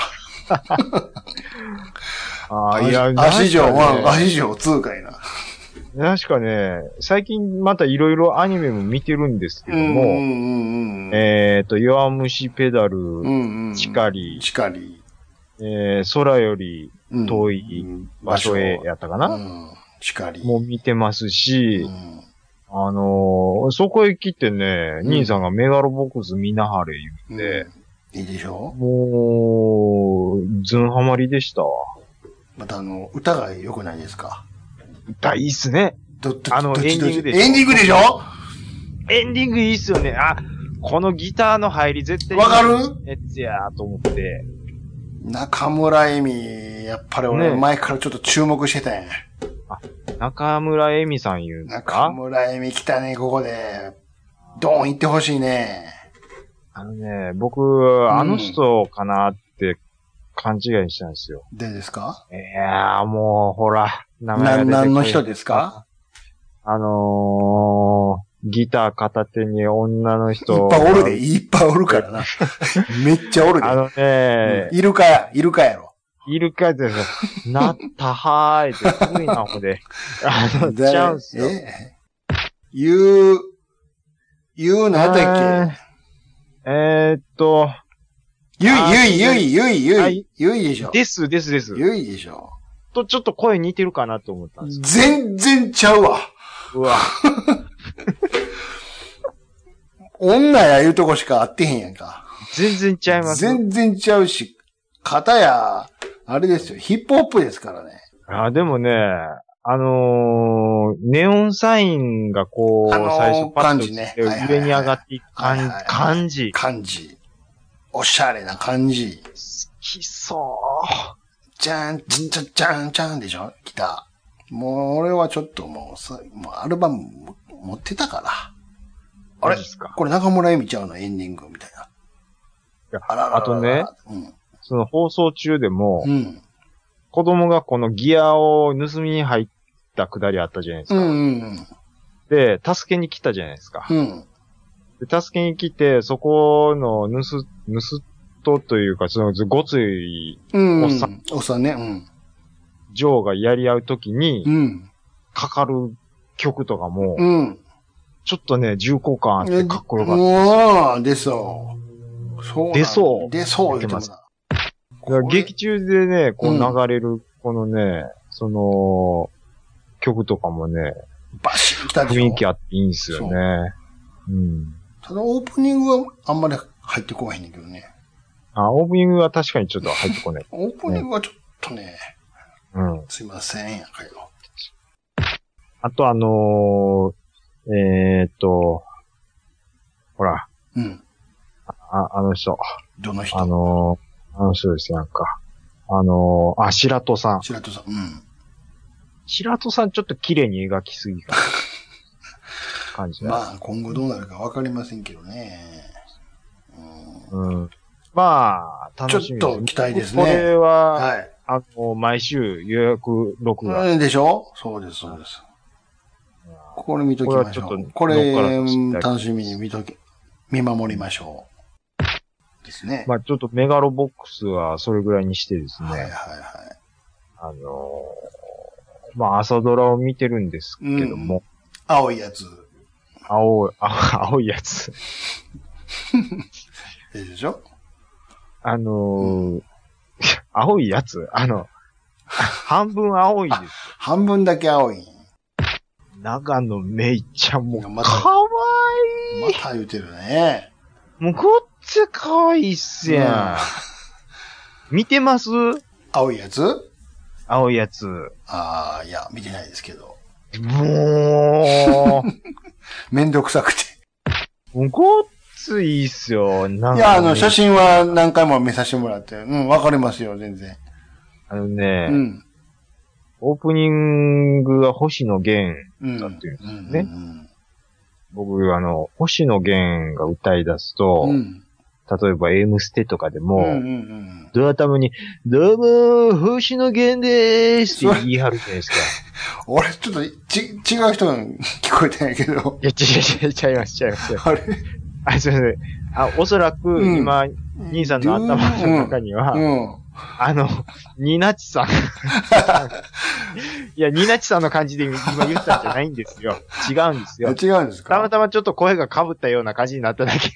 いや、 足ジョー1、足ジョー2かいな。 確かね、最近またいろいろアニメも見てるんですけども、弱虫ペダル、チカリ、空より遠い場所へやったかな？ チカリ。 もう見てますし、そこへ来てね、兄さんがメガロボックス見なはれ言って、 いいでしょ？ もう、ズンハマりでしたわ。 また歌が良くないですか？ 歌いいっすね。 エンディングでしょ？エンディングでしょ？ エンディングいいっすよね。このギターの入り絶対わかる？ やーと思って。 中村恵美、やっぱり俺前からちょっと注目してたんや。 中村恵美さん言うんですか？ 中村恵美来たね、ここで。ドーン行ってほしいね。 僕、あの人かなって勘違いしたんですよ。 誰ですか？ いやーもう、ほら、名前が出てこ何の人ですか？ ギター片手に女の人。 いっぱいおるで、いっぱいおるからな。めっちゃおるで。イルカやろ。 イルカですよ。なったはーいって、すごいな、ほで。チャンスよ。 言うなんだっけ？ゆいでしょ。 です。 ゆいでしょ。 ちょっと声似てるかなと思ったんですけど。 全然ちゃうわ。 うわ。 女やいうとこしか合ってへんやんか。 全然ちゃいます。 全然ちゃうし、片や、あれですよ、ヒップホップですからね。 でもね、ネオンサインがこう、最初パッとね、上に上がっていく感じ。 おしゃれな感じ。 好きそう。 じゃん、じゃん、じゃんでしょ来た。もう、俺はちょっともうアルバム持ってたから。あれこれ中村恵美ちゃうのエンディングみたいな。 いや、あとね、その放送中でも、子供がこのギアを盗みに入ったくだりあったじゃないですか。で、助けに来たじゃないですか。で助けに来て、そこの盗人というか、そのごついおっさんね。ジョーがやり合うときに、かかる曲とかも、ちょっとね、重厚感あってかっこよかった。 出そう。 出そう。 出そう言ってます。 劇中でね、こう流れる、このね、その、曲とかもね、 バシッ来たでしょ。 雰囲気あっていいんですよね。 ただオープニングはあんまり入ってこへんねんけどね。 オープニングは確かにちょっと入ってこない。 オープニングはちょっとね、すいませんやかよ。 あとほら。あの人。 どの人？ あの人ですやんか。白戸さん。 白戸さん。 白戸さんちょっと綺麗に描きすぎか。感じだ。 まあ、今後どうなるかわかりませんけどね。 まあ、楽しみです。 ちょっと期待ですね。 これは、毎週予約録画。 でしょ？そうです、そうです。これ見ときましょう。これ、楽しみに見守りましょう。ですね。 まあちょっとメガロボックスはそれぐらいにしてですね。まあ朝ドラを見てるんですけども。 青いやつ。 青いやつ。 でしょ？ 青いやつ半分青いです。 半分だけ青い。 長野めいちゃんもかわいい。 また言うてるね。 もうごっつかわいいっすやん。見てます？ 青いやつ？ 青いやつ。 いや、見てないですけど。 もう。 めんどくさくて。 もうごっついいっすよ。 いや、写真は何回も見させてもらって。わかりますよ、全然。 オープニングが星野源だっていうんですね。僕、星野源が歌い出すと、例えば、Mステとかでも、ドア頭に、どうも、星野源でーすって言い張るじゃないですか。 俺、ちょっと、違う人が聞こえてないけど。 いや、ちゃいます。 あれすいません。おそらく、今、兄さんの頭の中には、ニナチさん。いや、ニナチさんの感じで今言ったんじゃないんですよ。違うんですよ。 違うんですか？ たまたまちょっと声が被ったような感じになっただけで。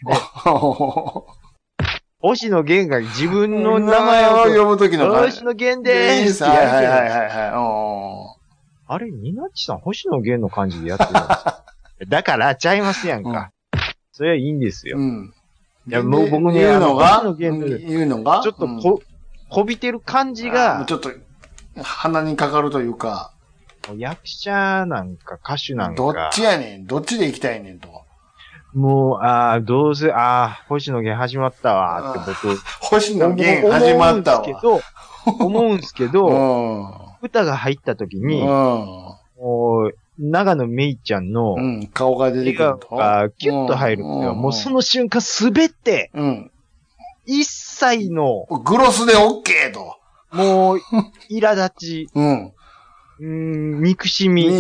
星野源が自分の名前を呼ぶときの星野源でーすってやるじゃないですか。あれ、ニナチさん、星野源の感じでやってるんですだから、ちゃいますやんか。それはいいんですよ。いや、もう僕ね、 言うのがちょっとこびてる感じが、 ちょっと、鼻にかかるというか。 役者なんか歌手なんか。 どっちやねん。どっちで行きたいねんと。 もう、どうせ、星野源始まったわって僕。 星野源始まったわ。 思うんすけど、歌が入った時に、もう、長野めいちゃんの、 顔が出てくると。 キュッと入るんですよ。もうその瞬間すべて、一切の、 グロスでオッケーと。 もう、苛立ち、憎しみ、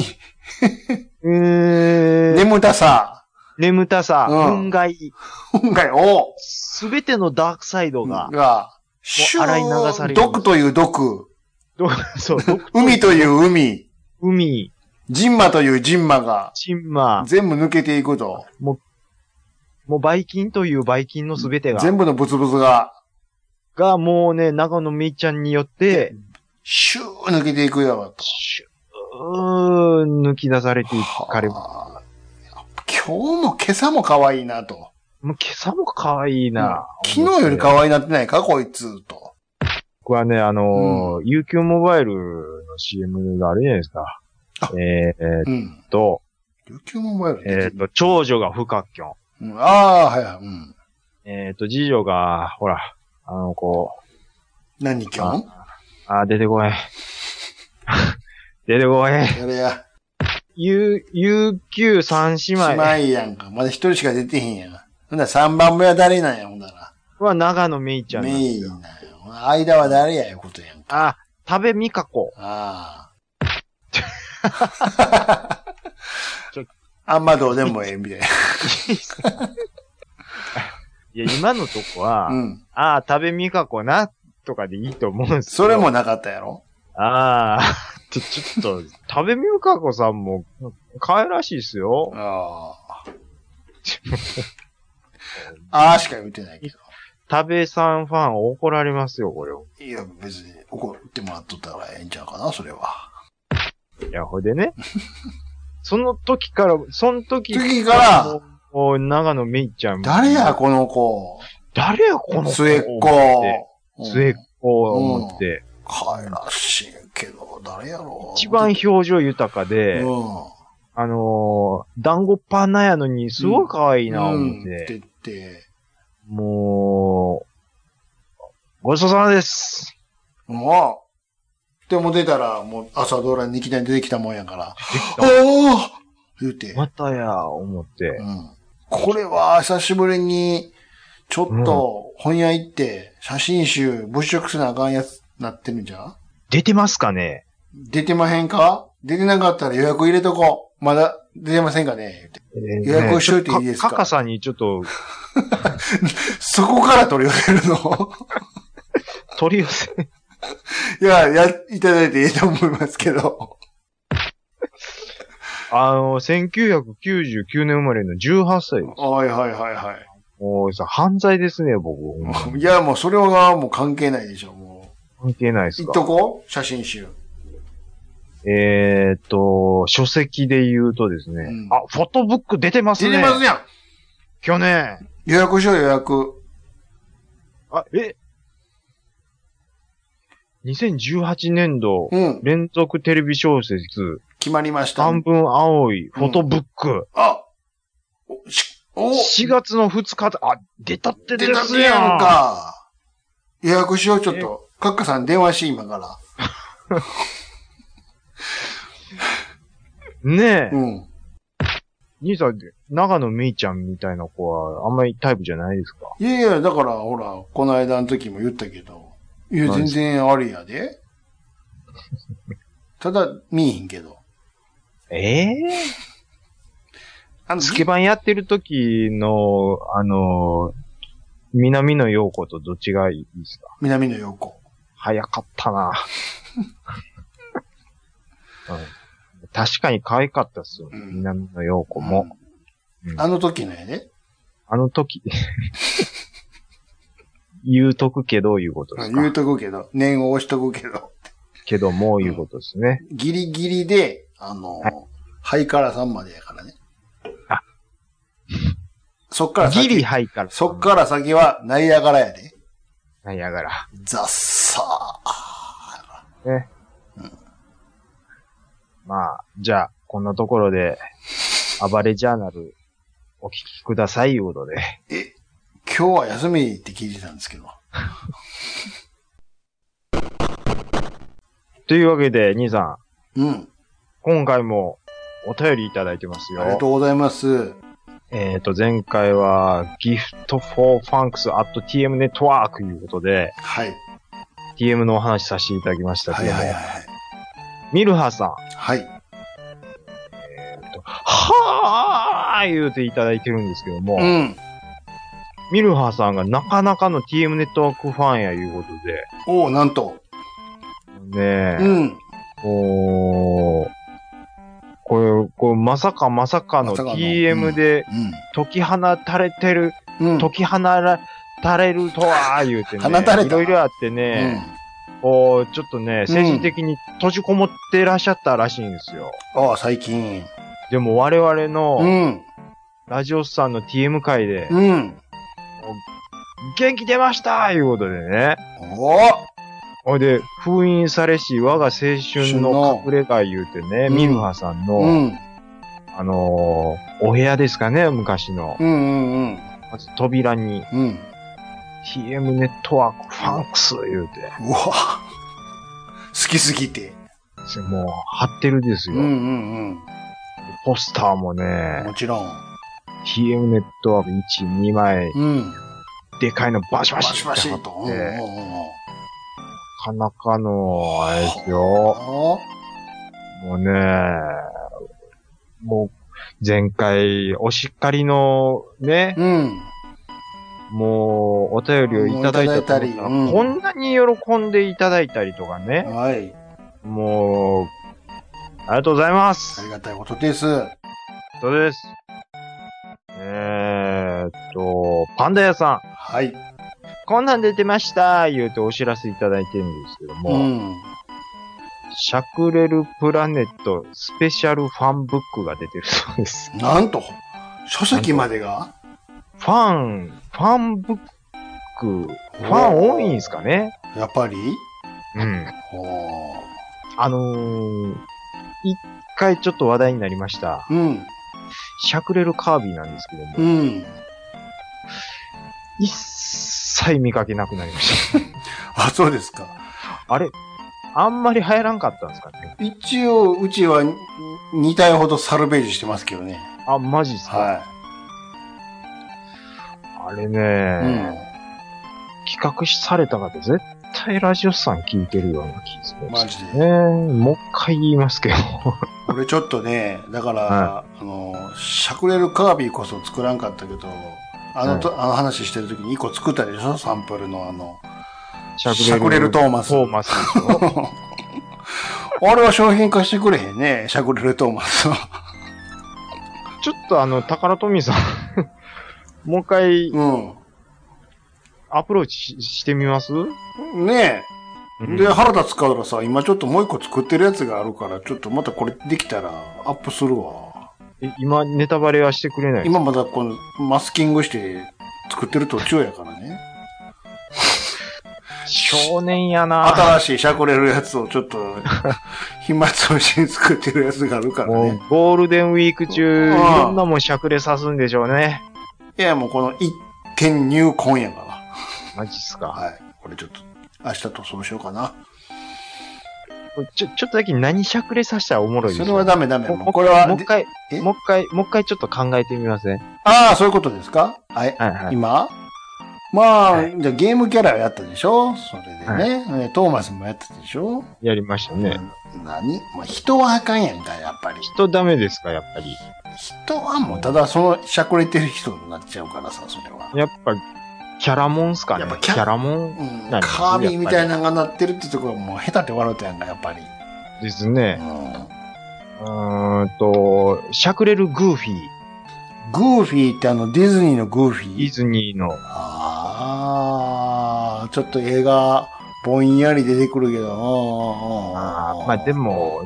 眠たさ、 憤慨、すべてのダークサイドが、洗い流される。 毒という毒。 そう、 海という海。ジンマというジンマが、全部抜けていくと。 もう、バイキンというバイキンのすべてが。 全部のブツブツがもうね、長野めいちゃんによって、 シュー抜けていくよ、と。 シュー抜き出されていかれる。 今日も今朝も可愛いなと。 もう今朝も可愛いな。 昨日より可愛いなってないか、こいつ、と。 僕はね、UQ モバイルの CM があるじゃないですか。 UQ モバイル長女が不可キョン。 はいはい。 次女が、ほら、 何キョン？ 出てこい。出てこい。 誰や。 UQ3 姉妹。 姉妹やんか。まだ一人しか出てへんやん。ほんなら3番目は誰なんや、ほんなら。 は長野めいちゃん。 めいなんや。間は誰やいうことやんか。 多部未華子。 あんまどうでもええみたいな。 いや、今のとこは、多部未華子な、とかでいいと思うんですよ。 それもなかったやろ？ ちょっと、多部未華子さんも、可愛らしいっすよ。 しか言ってないけど。 多部さんファン怒られますよ、これを。 いや、別に怒ってもらっとったらええんちゃうかな、それは。 いや、ほいでね。その時から、もう、長野めいちゃん。 誰や、この子。 誰や、この子。 末っ子。 末っ子を思って。 可愛らしいけど、誰やろ。 一番表情豊かで、団子パンナやのに、すごい可愛いな、思って。もう、ごちそうさまです。でも出たら、もう朝ドラにいきなり出てきたもんやから。言うて。 またや、思って。 これは久しぶりに、ちょっと本屋行って、写真集物色せなあかんやつなってるんじゃん？ 出てますかね？ 出てまへんか？出てなかったら予約入れとこう。まだ出てませんかね？予約しといていいですか？ カカさんにちょっと。 そこから取り寄せるの？ 取り寄せいや、いただいていいと思いますけど。 1999年生まれの18歳です。 はい。 もう犯罪ですね、僕。 いや、もうそれはもう関係ないでしょ、もう。関係ないですか。 いっとこ写真集。 書籍で言うとですね。フォトブック出てますね。 出てますやん。 去年。 予約しよう、予約。 2018年度、連続テレビ小説。 決まりました。 半分青い、フォトブック。4月の2日、出たってですやん。 出たやんか。予約しよう、ちょっと。カッカさん電話し、今から。 ねえ。兄さん、長野めいちゃんみたいな子は、あんまりタイプじゃないですか？ いや、だから、ほら、この間の時も言ったけど。いや、全然ありやで。ただ、見えへんけど。 スケバンやってる時の、南野陽子とどっちがいいですか？ 南野陽子。 早かったな。確かに可愛かったっすよ。南野陽子も。 あの時のやで。 あの時。言うとくけど、いうことですか？ 言うとくけど、念を押しとくけど。 けども、いうことですね。 ギリギリで、ハイカラさんまでやからね。そっから先。 ギリハイカラ。 そっから先は、ナイアガラやで。 ナイアガラ。 ザッサー。ね。まあ、じゃあ、こんなところで、暴れジャーナル、お聞きください、いうことで。 今日は休みって聞いてたんですけど。 というわけで、兄さん。 今回もお便りいただいてますよ。 ありがとうございます。 前回は Gift for Funks at TM Network ということで、 はい。 TM のお話させていただきましたけども、ミルハさん。 はい。 はー言うていただいてるんですけども、ミルハさんがなかなかの TM ネットワークファンやいうことで。 なんと。 ねえ。これまさかの TM で解き放たれてる、解き放たれるとは言うてね。いろいろあってね、ちょっとね、精神的に閉じこもってらっしゃったらしいんですよ。 最近。 でも我々の、ラジオスさんの TM 会で、元気出ましたいうことでね。ほいで、封印されし我が青春の隠れ家言うてね、ミルハさんの、お部屋ですかね、昔の。まず扉に、 TM ネットワークファンクス言うて。 うわ。好きすぎて。 もう、貼ってるですよ。ポスターもね。 もちろん。 TM ネットワーク1、2枚。でかいのバシバシバシバシと。 なかなかの、あれですよ。もうね、もう、前回、おしっかりの、ね。もう、お便りをいただいたり、こんなに喜んでいただいたりとかね。 はい。 もう、ありがとうございます。 ありがたいことです。 そうです。パンダ屋さん。 はい。 こんなん出てました言うてお知らせいただいてるんですけども、シャクレルプラネットスペシャルファンブックが出てるそうです。 なんと書籍までがファンブック、ファン多いんですかねやっぱり一回ちょっと話題になりました。シャクレルカービィなんですけども、一切見かけなくなりました。 あ、そうですか。 あれあんまり流行らんかったんですかね。 一応、うちは2体ほどサルベージしてますけどね。 あ、マジっすか。はい。あれね、企画された方絶対ラジオさん聞いてるような気がする。 マジで。 もう一回言いますけど。 俺ちょっとね、だから、シャクレルカービィこそ作らんかったけど、あの話してる時に1個作ったでしょサンプルのシャクレルトーマス。 トーマスでしょあれは商品化してくれへんね、シャクレルトーマスは。 ちょっとタカラトミーさん、もう一回、アプローチしてみますねえ。で、腹立つからさ、今ちょっともう一個作ってるやつがあるから、ちょっとまたこれできたらアップするわ。 今、ネタバレはしてくれない？ 今まだこのマスキングして作ってる途中やからね。 少年やな。 新しいシャクレルやつをちょっと、暇つぶしに作ってるやつがあるからね。もうゴールデンウィーク中、いろんなもんシャクレさすんでしょうね。 いや、もうこの一点入魂やから。 マジっすか。 はい。これちょっと、明日とそうしようかな。 ちょっとだけ何シャクレさせたらおもろいですか？ それはダメ。もうこれは。 もう一回ちょっと考えてみません？ ああ、そういうことですか？はい。今まあ、じゃあゲームキャラやったでしょそれでね、トーマスもやったでしょやりましたね。 何まあ、人はあかんやんか、やっぱり。 人ダメですか、やっぱり。 人はもう、ただその、しゃくれてる人になっちゃうからさ、それは。 やっぱ、キャラモンっすかね。 やっぱキャラモン、 カービィみたいなのがなってるってところはもう下手って笑うたやんか、やっぱり。 ですね。シャクレルグーフィー。 グーフィーってディズニーのグーフィー？ ディズニーの。 ちょっと映画、ぼんやり出てくるけど、 まあでも、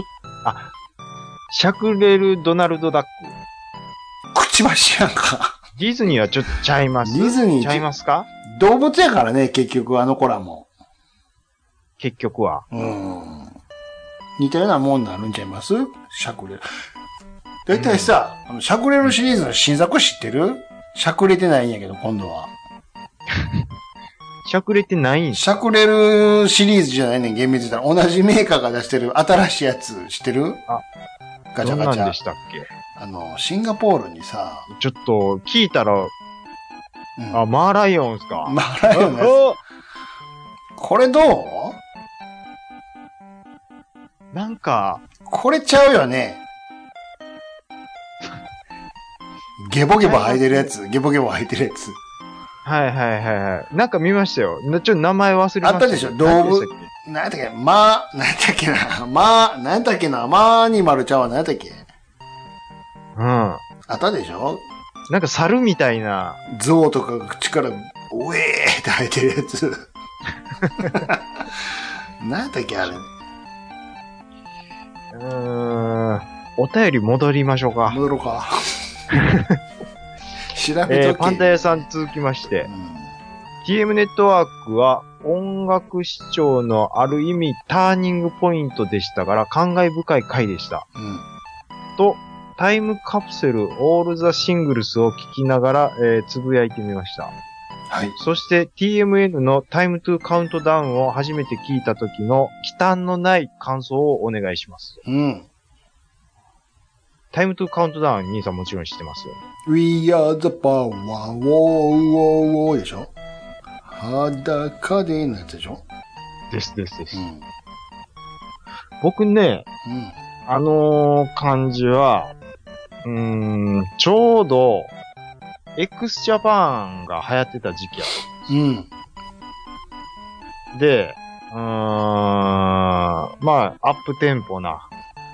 シャクレルドナルドダック。 くちばしやんか。 ディズニーはちょっとちゃいます。 ディズニーちゃいますか？ 動物やからね、結局あの子らも。 結局は。 似たようなもんになるんちゃいます？シャクレル。だいたいさ、シャクレルシリーズの新作知ってる？しゃくれてないんやけど、今度は。 しゃくれてないん？ シャクレルシリーズじゃないねん、厳密に言ったら。同じメーカーが出してる新しいやつ知ってる？ガチャガチャ。 どんなんでしたっけ？ シンガポールにさ。 ちょっと、聞いたら、マーライオンっすか？ マーライオンです。これどう？ なんか、 これちゃうよね。ゲボゲボ吐いてるやつ。ゲボゲボ吐いてるやつ。 はい。なんか見ましたよ。ちょっと名前忘れました。 あったでしょ動物。何やったっけ何やったっけなマーニマルちゃんは何やったっけあったでしょなんか猿みたいな。 象とかが口から、うえーって吐いてるやつ。何やったっけあれ。 お便り戻りましょうか。 戻ろうか。調べとけ。 パンダ屋さん続きまして、TM ネットワークは音楽視聴のある意味ターニングポイントでしたから感慨深い回でした。と、タイムカプセルオールザシングルスを聞きながら、つぶやいてみました。 はい。 そして TMN のタイムトゥカウントダウンを初めて聞いた時の忌憚のない感想をお願いします。 うん。 タイムトゥカウントダウン、兄さんもちろん知ってますよね。 We are the power, wow, でしょ？裸でのやつでしょ？ です。うん、僕ね、感じは、ちょうど、x ジャパンが流行ってた時期やったんです。で、まあ、アップテンポな、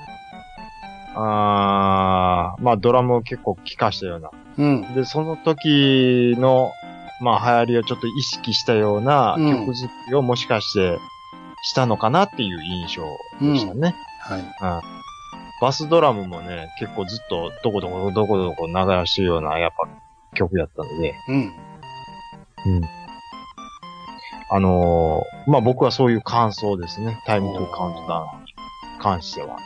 まあ、ドラムを結構聴かしたような。で、その時の、まあ、流行りをちょっと意識したような曲作りをもしかしてしたのかなっていう印象でしたね。 はい。 バスドラムもね、結構ずっとどこどこ流してるような、やっぱ曲やったので。まあ、僕はそういう感想ですね。タイムトゥカウントダウンに関しては。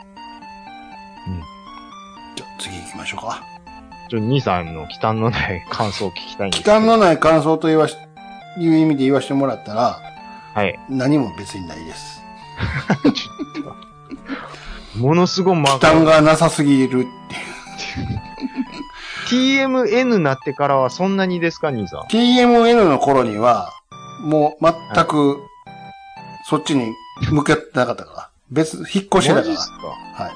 じゃあ次行きましょうか。 兄さんの忌憚のない感想を聞きたいんですけど。忌憚のない感想という意味で言わせてもらったら、 はい。 何も別にないです。 ものすごい忌憚がなさすぎるっていう。 TMN になってからはそんなにですか、兄さん。 TMN の頃には、もう全く、そっちに向けてなかったから。引っ越してたから。はい。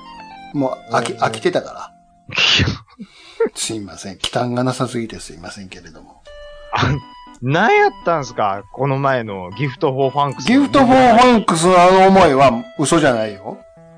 もう飽きてたから。すいません。忌憚がなさすぎてすいませんけれども。 何やったんすかこの前のギフトフォーファンクス。 ギフトフォーファンクスのあの思いは嘘じゃないよ。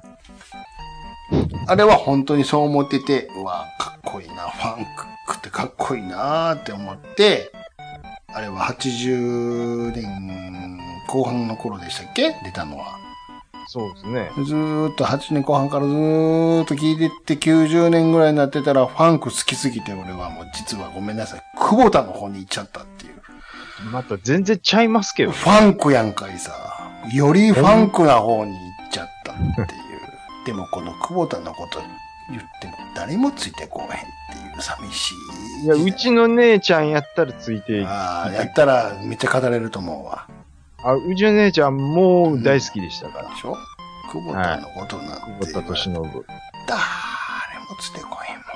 あれは本当にそう思ってて、うわ、かっこいいな、ファンクってかっこいいなーって思って、あれは80年後半の頃でしたっけ出たのは。 そうですね。 ずーっと80年後半からずーっと聞いてって90年ぐらいになってたらファンク好きすぎて俺はもう実はごめんなさい。久保田の方に行っちゃったっていう。 また全然ちゃいますけど、ね。 ファンクやんかいさ。よりファンクな方に行っちゃったっていう。でもこの久保田のこと言っても誰もついてこうへんっていう寂しい。 いや、うちの姉ちゃんやったらついていく。 ああ、やったらめっちゃ語れると思うわ。 うちの姉ちゃんもう大好きでしたから。 でしょ久保田のことなんて、 久保田敏信。誰もついてこへんも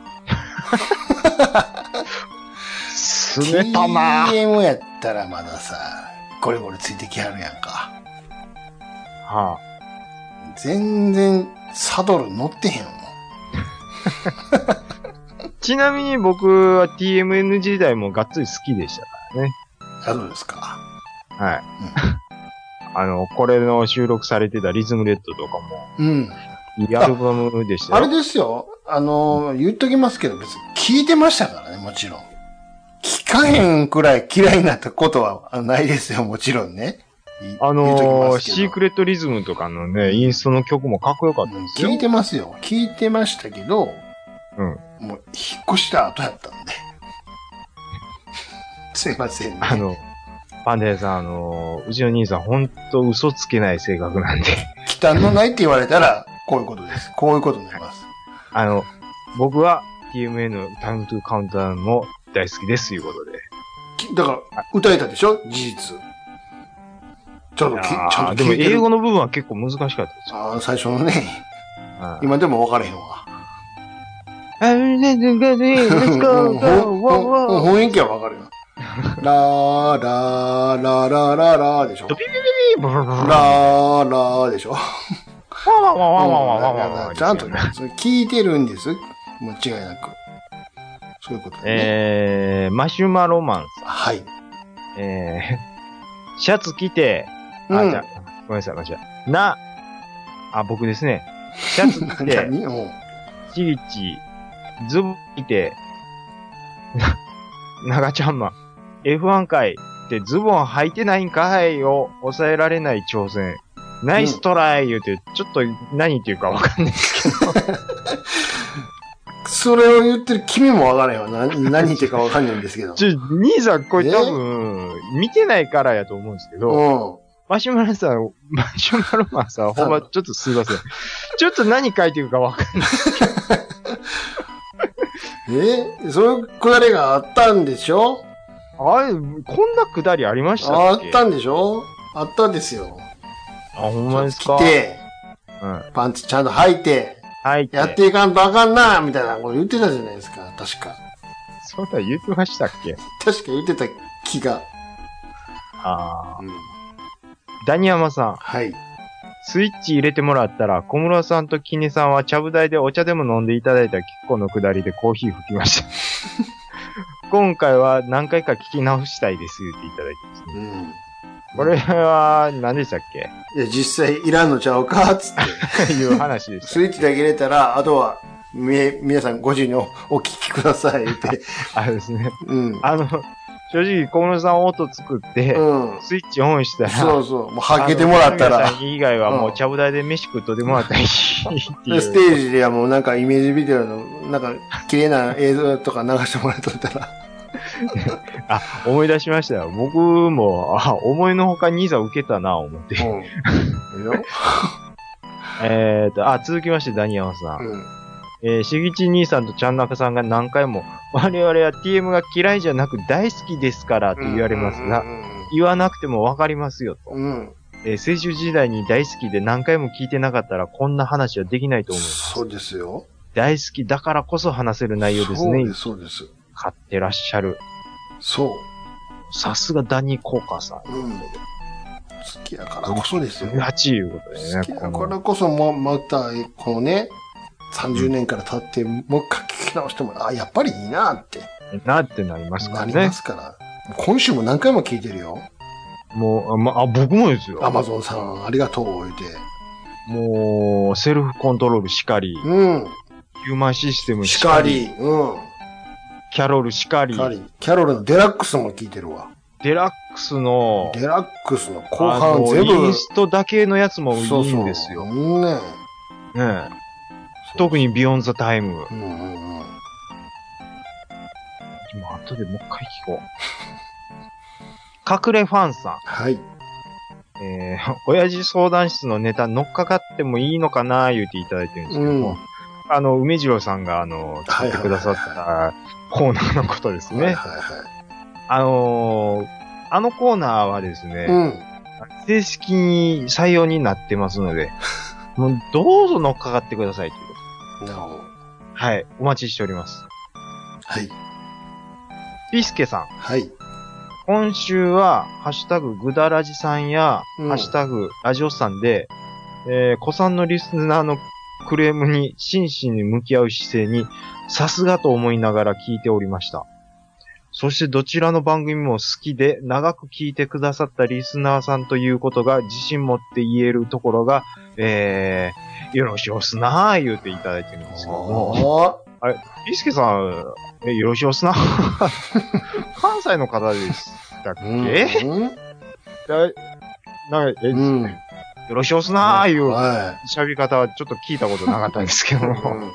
ん。 すねたな。 TM やったらまださ、ゴリゴリついてきはるやんか。 はあ。 全然サドル乗ってへんもん。 ちなみに僕は TMN 時代もがっつり好きでしたからね。 そうですか。 はい。これの収録されてたリズムレッドとかも。いいアルバムでしたよ。 あれですよ。言っときますけど、別に聞いてましたからね、もちろん。聞かへんくらい嫌いになったことはないですよ、もちろんね。 シークレットリズムとかのね、インストの曲もかっこよかったですよ。 聞いてますよ。聞いてましたけど、もう、引っ越した後やったんで。すいませんね。 パンデーさん、うちの兄さん、ほんと嘘つけない性格なんで。 忌憚のないって言われたら、こういうことです。こういうことになります。 僕は TMN タイムトゥカウントダウンも大好きです、ということで。 だから、歌えたでしょ事実。ちゃんと聞いてる。 でも英語の部分は結構難しかったですよ。最初のね。今でも分からへんわ。雰囲気は分かるよ。ラーラーラーラーラーラーでしょ。ラーラーでしょ。ちゃんとね、聞いてるんです。間違いなく。そういうことね。 マシュマロマンさん。 はい。 シャツ着て、じゃあ、ごめんなさい、間違え。僕ですね。シャツ着て、ちぎち、ズボン着て、長ちゃんま、F1 回ってズボン履いてないんかいを抑えられない挑戦。ナイストライ言うて、ちょっと何言ってるかわかんないですけど。 それを言ってる君もわからへんわ。何言ってるかわかんないんですけど。 兄さん、これ多分、見てないからやと思うんですけど、マシュマロマンさん、ほんま、ちょっとすいません。ちょっと何書いてるかわかんないですけど。 そういうくだりがあったんでしょあれ、こんなくだりありましたっけ？ あったんでしょ？あったんですよ。 あ、ほんまですか？ 着て、 うん。 パンツちゃんと履いて、やっていかんとあかんな、みたいなこと言ってたじゃないですか、確か。 そんな言ってましたっけ？ 確か言ってた気が。 ああ。うん。ダニヤマさん。 はい。 スイッチ入れてもらったら、小室さんとキネさんはちゃぶ台でお茶でも飲んでいただいたキッコの下りでコーヒー吹きました。今回は何回か聞き直したいです、言っていただいてますね。うん。これは、何でしたっけ？ いや、実際いらんのちゃうかつって。 いう話でした。 スイッチだけ入れたら、あとは、皆さんご自由にお聞きください、って。 あれですね。うん。正直、小室さん音作って、うん、スイッチオンしたら、 そうそう、もうはけてもらったら。 さん以外はもうちゃぶ台で飯食っとってもらったらいいっていう。 ステージではもうなんかイメージビデオの、なんか綺麗な映像とか流してもらっとったら。 あ、思い出しましたよ。僕も、思いのほかニーザ受けたな、思って。うん。続きまして、ダニヤマさん。うん。しぎち兄さんとちゃんなかさんが何回も、我々は TM が嫌いじゃなく大好きですからと言われますが、言わなくてもわかりますよと。うん。青春時代に大好きで何回も聞いてなかったらこんな話はできないと思います。 そうですよ。 大好きだからこそ話せる内容ですね。 そうです、そうです。 買ってらっしゃる。 そう。 さすがダニー・コーカーさん。うん。 好きやからこそですよ。 8いうことでね。 好きやからこそまた、このね、30年から経って、もう一回聞き直しても、やっぱりいいなって。 なってなりますからね。 なりますから。今週も何回も聞いてるよ。 もう、僕もですよ。 アマゾンさん、ありがとう、言うて。 もう、セルフコントロールしかり。うん。ヒューマンシステムしかり。うん。キャロルしかり。 キャロルのデラックスも聞いてるわ。 デラックスの後半全部。 インストだけのやつもいいんですよ。 そうねえ。特にビヨンザタイム。今後でもう一回聞こう。隠れファンさん。 はい。 親父相談室のネタ乗っかかってもいいのかな言うていただいてるんですけども。梅次郎さんが作ってくださったコーナーのことですね。あのコーナーはですね、正式に採用になってますので、もうどうぞ乗っかかってくださいということ。 なるほど。 はい、お待ちしております。 はい。 ピスケさん。 はい。 今週は、ハッシュタググダラジさんや、ハッシュタグラジオさんで、子さんのリスナーのクレームに真摯に向き合う姿勢に、さすがと思いながら聞いておりました。そしてどちらの番組も好きで長く聞いてくださったリスナーさんということが自信持って言えるところが、よろしおすなー言うていただいてるんですけども。あれ、ピスケさん、よろしおすな関西の方でしたっけ？よろしおすなーいう喋り方はちょっと聞いたことなかったんですけども。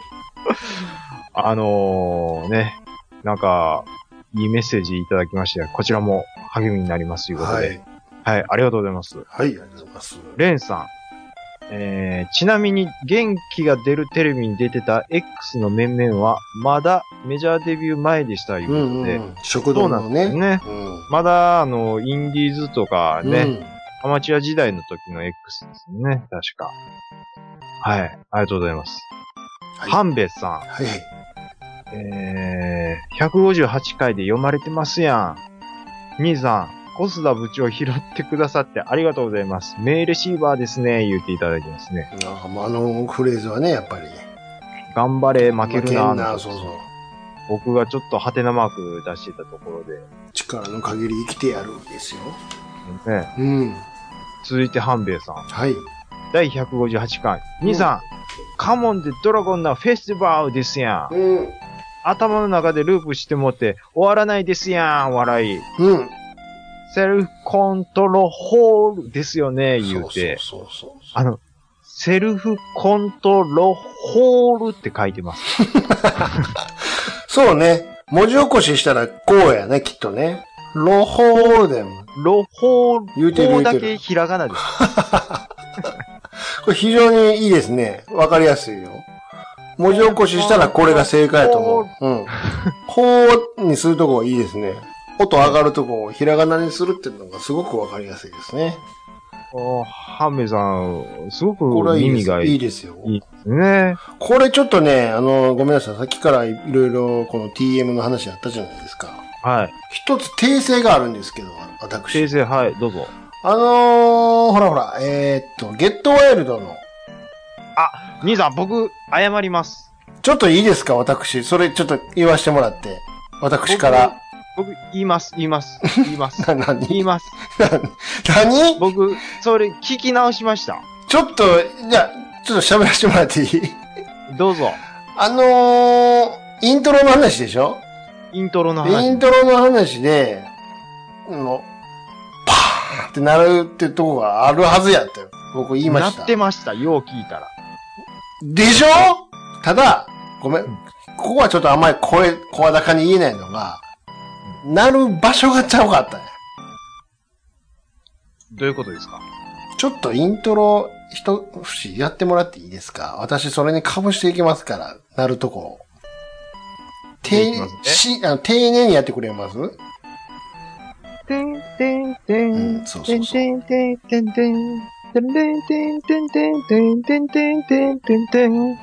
ね、なんか、いいメッセージいただきまして、こちらも励みになりますということで。はい、ありがとうございます。 はい、ありがとうございます。 レンさん。ちなみに、元気が出るテレビに出てた X の面々は、まだメジャーデビュー前でしたいうことで。 食堂のね。 そうなんですね。まだ、インディーズとかね、アマチュア時代の時の X ですね、確か。はい、ありがとうございます。ハンベさん。 はい。 158回で読まれてますやん。兄さん、小須田部長拾ってくださってありがとうございます。名レシーバーですね、言っていただいてますね。 フレーズはね、やっぱり。 頑張れ、負けるな。 そうそう。 僕がちょっとハテナマーク出してたところで。 力の限り生きてやるんですよ。 ね。うん。続いて、ハンベイさん。 はい。 第158回。兄さん、カモンでドラゴンなフェスティバルですやん。うん。頭の中でループしてもって終わらないですやん、笑い。うん。セルフコントロールですよね、言うて。 そう。 セルフコントロールって書いてます。 そうね。文字起こししたらこうやね、きっとね。ロホールでも。 ロホール。言うてるだけひらがなです。 これ非常にいいですね。わかりやすいよ。文字起こししたらこれが正解だと思う。うん。こうにするとこはいいですね。 音上がるとこをひらがなにするっていうのがすごくわかりやすいですね。 ハンメさん、すごく耳がいいですよ。 いいですね。 これちょっとね、ごめんなさい。さっきからいろいろこの TM の話あったじゃないですか。 はい。 一つ訂正があるんですけど、私。 訂正、はい、どうぞ。 ほら、ゲットワイルドの。 兄さん、僕、謝ります。 ちょっといいですか、私。それちょっと言わせてもらって。私から。 僕、言います。 何言います。 何僕、それ聞き直しました。 ちょっと、じゃあ、ちょっと喋らせてもらっていい？ どうぞ。 イントロの話でしょ？ イントロの話。 イントロの話で、パーンってなるってとこがあるはずやったよ。僕言いました。 なってました。よう聞いたら。 でしょ？ただ、ごめん。ここはちょっとあんまり声高に言えないのが、なる場所がちゃうかったね。 どういうことですか？ ちょっとイントロ一節やってもらっていいですか？私それに被していきますから、なるとこ。丁寧にやってくれます？ てんてんてん。 そうそうそう。 てんてんてんてん。てんてんてんてんてんてんてんてんてんてんてん。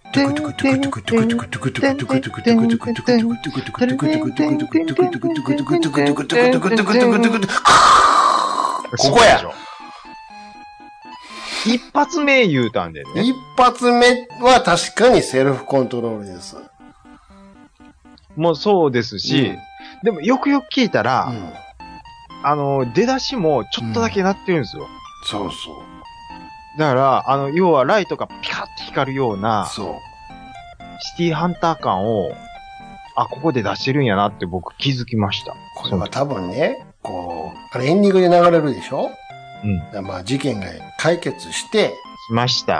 ここや。一発目言うたんでね。 一発目は確かにセルフコントロールです。 もうそうですし、でもよくよく聞いたら、出だしもちょっとだけ鳴ってるんですよ。 そうそう。 だから、要はライトがピカって光るような、 そう。 シティハンター感を、ここで出してるんやなって僕気づきました。 これは多分ね、エンディングで流れるでしょ？まあ事件が解決して、 しまして、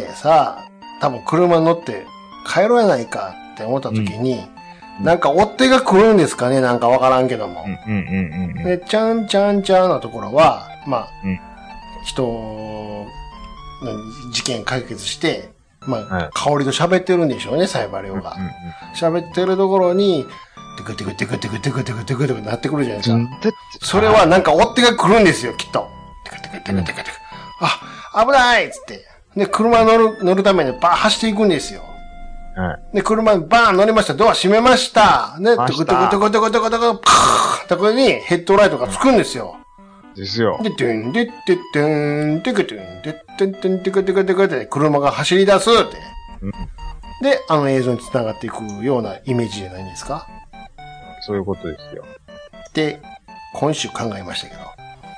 さあ、多分車に乗って帰ろうやないかって思った時に、なんか追っ手が来るんですかね？なんかわからんけども。で、ちゃんちゃんちゃんのところは、まあ、人の事件解決して、まあ、香りと喋ってるんでしょうね、サイバリオが。喋ってるところに、テクテクテクテクテクテクテクテクなってくるじゃないですか。それはなんか追っ手が来るんですよ、きっと。テクテクテクテクテク。危ないっつって。で、車乗るためにバーッ走っていくんですよ。で、車にバーン乗りました。ドア閉めました。ね、テクテクテクテクテクテク、パーッところにヘッドライトがつくんですよ。 ですよ。 で、トゥン、で、テゥン、テクトゥン、で、テンテンテクテクテクって車が走り出すって。で、映像に繋がっていくようなイメージじゃないんですか？ そういうことですよ。 で、今週考えましたけど。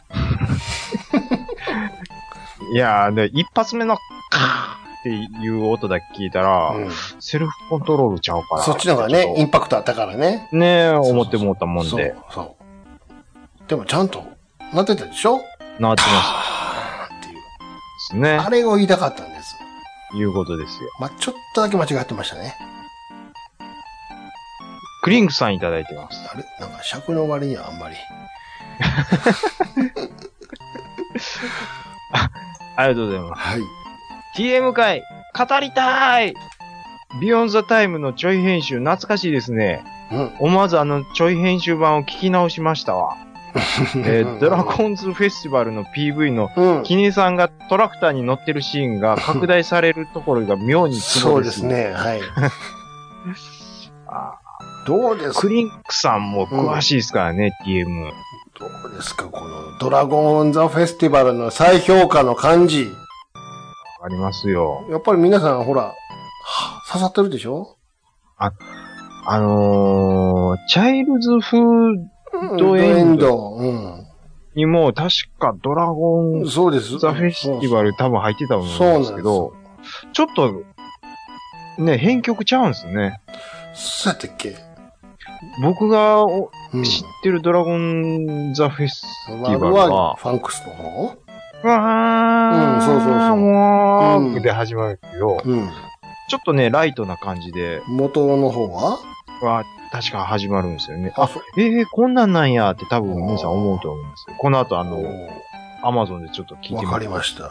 いやー、で、一発目のカーっていう音だけ聞いたら、セルフコントロールちゃうから。 そっちの方がね、インパクトあったからね。 ねえ、思ってもうたもんで。 そう。でもちゃんと、なってたでしょ？ なってました。っていう。ですね。 あれを言いたかったんです。 いうことですよ。 まあ、ちょっとだけ間違ってましたね。 クリンクさんいただいてます。 あれなんか尺の割にはあんまり。 ありがとうございます。 はい。 TM 会、語りたいビヨンザタイムのちょい編集、懐かしいですね。思わずちょい編集版を聞き直しましたわ。ドラゴンズフェスティバルの PV の、キネさんがトラクターに乗ってるシーンが拡大されるところが妙にツボです。 そうですね、はい。どうですか？ クリンクさんも詳しいですからね、TM。 どうですかこのドラゴンズフェスティバルの再評価の感じ。 ありますよ。 やっぱり皆さんほら、刺さってるでしょ？ チャイルズフードエンドにも確かドラゴンザフェスティバル多分入ってたと思うんですけど、ちょっとね、編曲ちゃうんですね。 そうやったっけ？ 僕が知ってるドラゴンザフェスティバルは、 ファンクスの方？ そう。もう、で始まるけど、ちょっとね、ライトな感じで。 元の方は確か始まるんですよね。こんなんなんやって多分皆さん思うと思うんですよ。この後アマゾンでちょっと聞いてみて。 わかりました。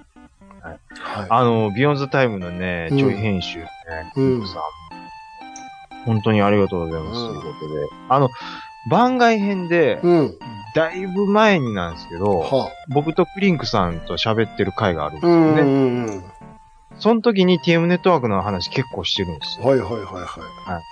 はい。ビヨンズタイムのね、ちょい編集ね、本当にありがとうございます。ということで。 番外編で、 うん。 だいぶ前になんですけど、 は僕とクリンクさんと喋ってる回があるんですうよね。 んうんうん。 その時に TM ネットワークの話結構してるんですよ。 はいはいはいはい。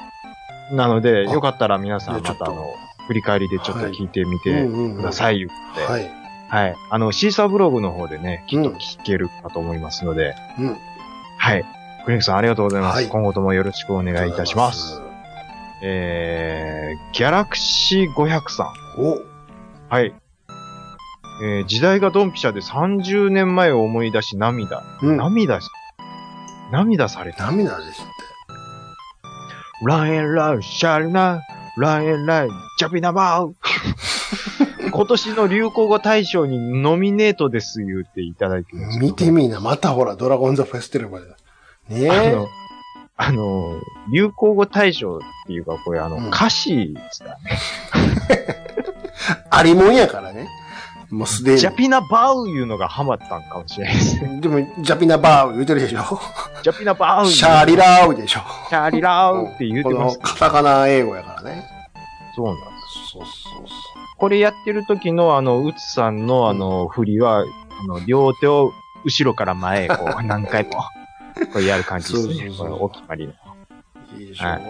なので、 あよかったら皆さんまちょっとた振り返りでちょっと聞いてみてください、言って。 はい。 はい。シーサーブログの方でね、きっと聞けるかと思いますので。 うん。 はい。クリンクさんありがとうございます。 はい今後ともよろしくお願いいたします。ギャラクシー500さん。 お。 はい。時代がドンピシャで30年前を思い出し涙。 うん。 涙された。 涙ですって。 ラインライシャルナ、ラインライジャピナバウ。今年の流行語大賞にノミネートです言っていただいてます。 見てみな、またほら、ドラゴンズフェスティバルだ。ねえ。 流行語大賞っていうか、これ歌詞ですかね。 ありもんやからね。もうすでに。 ジャピナバウいうのがハマったんかもしれないですね。 でも、ジャピナバーウ言うてるでしょ。 ジャピナバウシャーリラーウでしょ。 シャーリラーって言うてます、 このカタカナ英語やからね。 そうなんです。 そうそうそう。 これやってる時のうつさんの振りは、両手を後ろから前へこう何回も、これやる感じですね。 そうそうそうこれお決まりの。 いいでしょ。 は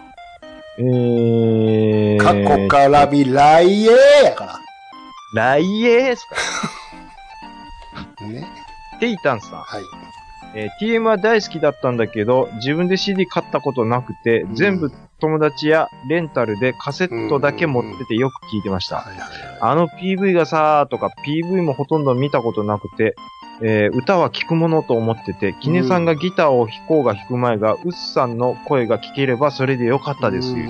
過去から未来へやか来へーすか。 ら。ね。 テイタンさん。 はい。 TM は大好きだったんだけど、自分で CD 買ったことなくて、全部友達やレンタルでカセットだけ持っててよく聞いてました。PV がさーとか PV もほとんど見たことなくて、歌は聞くものと思ってて、キネさんがギターを弾こうが弾く前が、ウスさんの声が聞ければそれでよかったですよ。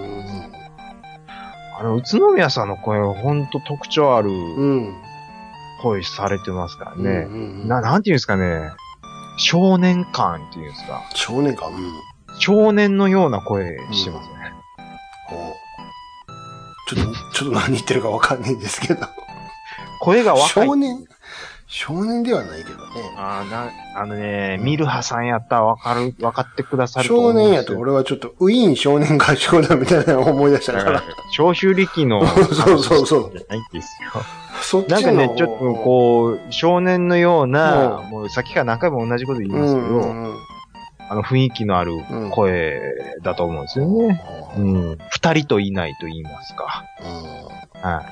宇都宮さんの声はほんと特徴ある声されてますからね。なんていうんですかね。少年感っていうんですか。 少年感、 少年のような声してますね。 ちょっと何言ってるかわかんないんですけど。 声が若い。 少年ではないけどね。ミルハさんやったらわかってくださると思う。 少年やと俺はちょっとウィーン少年合唱団みたいなのを思い出したから。 長州力の。 そう。 じゃないんですよ。 そっちなんかね、ちょっとこう、少年のような、もうさっきから何回も同じこと言いますけど、雰囲気のある声だと思うんですよね。二人といないと言いますか。はい。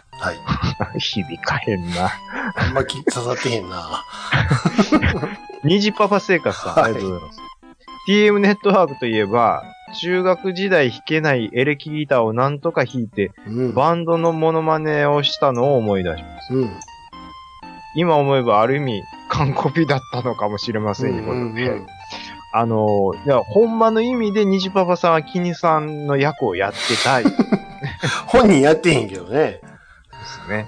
響かへんな。 あんま刺さってへんな。 ニジパパ生活さん、ありがとうございます。TM ネットワークといえば、中学時代弾けないエレキギターをなんとか弾いて、バンドのモノマネをしたのを思い出します。今思えばある意味、完コピだったのかもしれませんよ、いや、ほんまの意味でニジパパさんはキニさんの役をやってたい。 本人やってへんけどね。 ですね。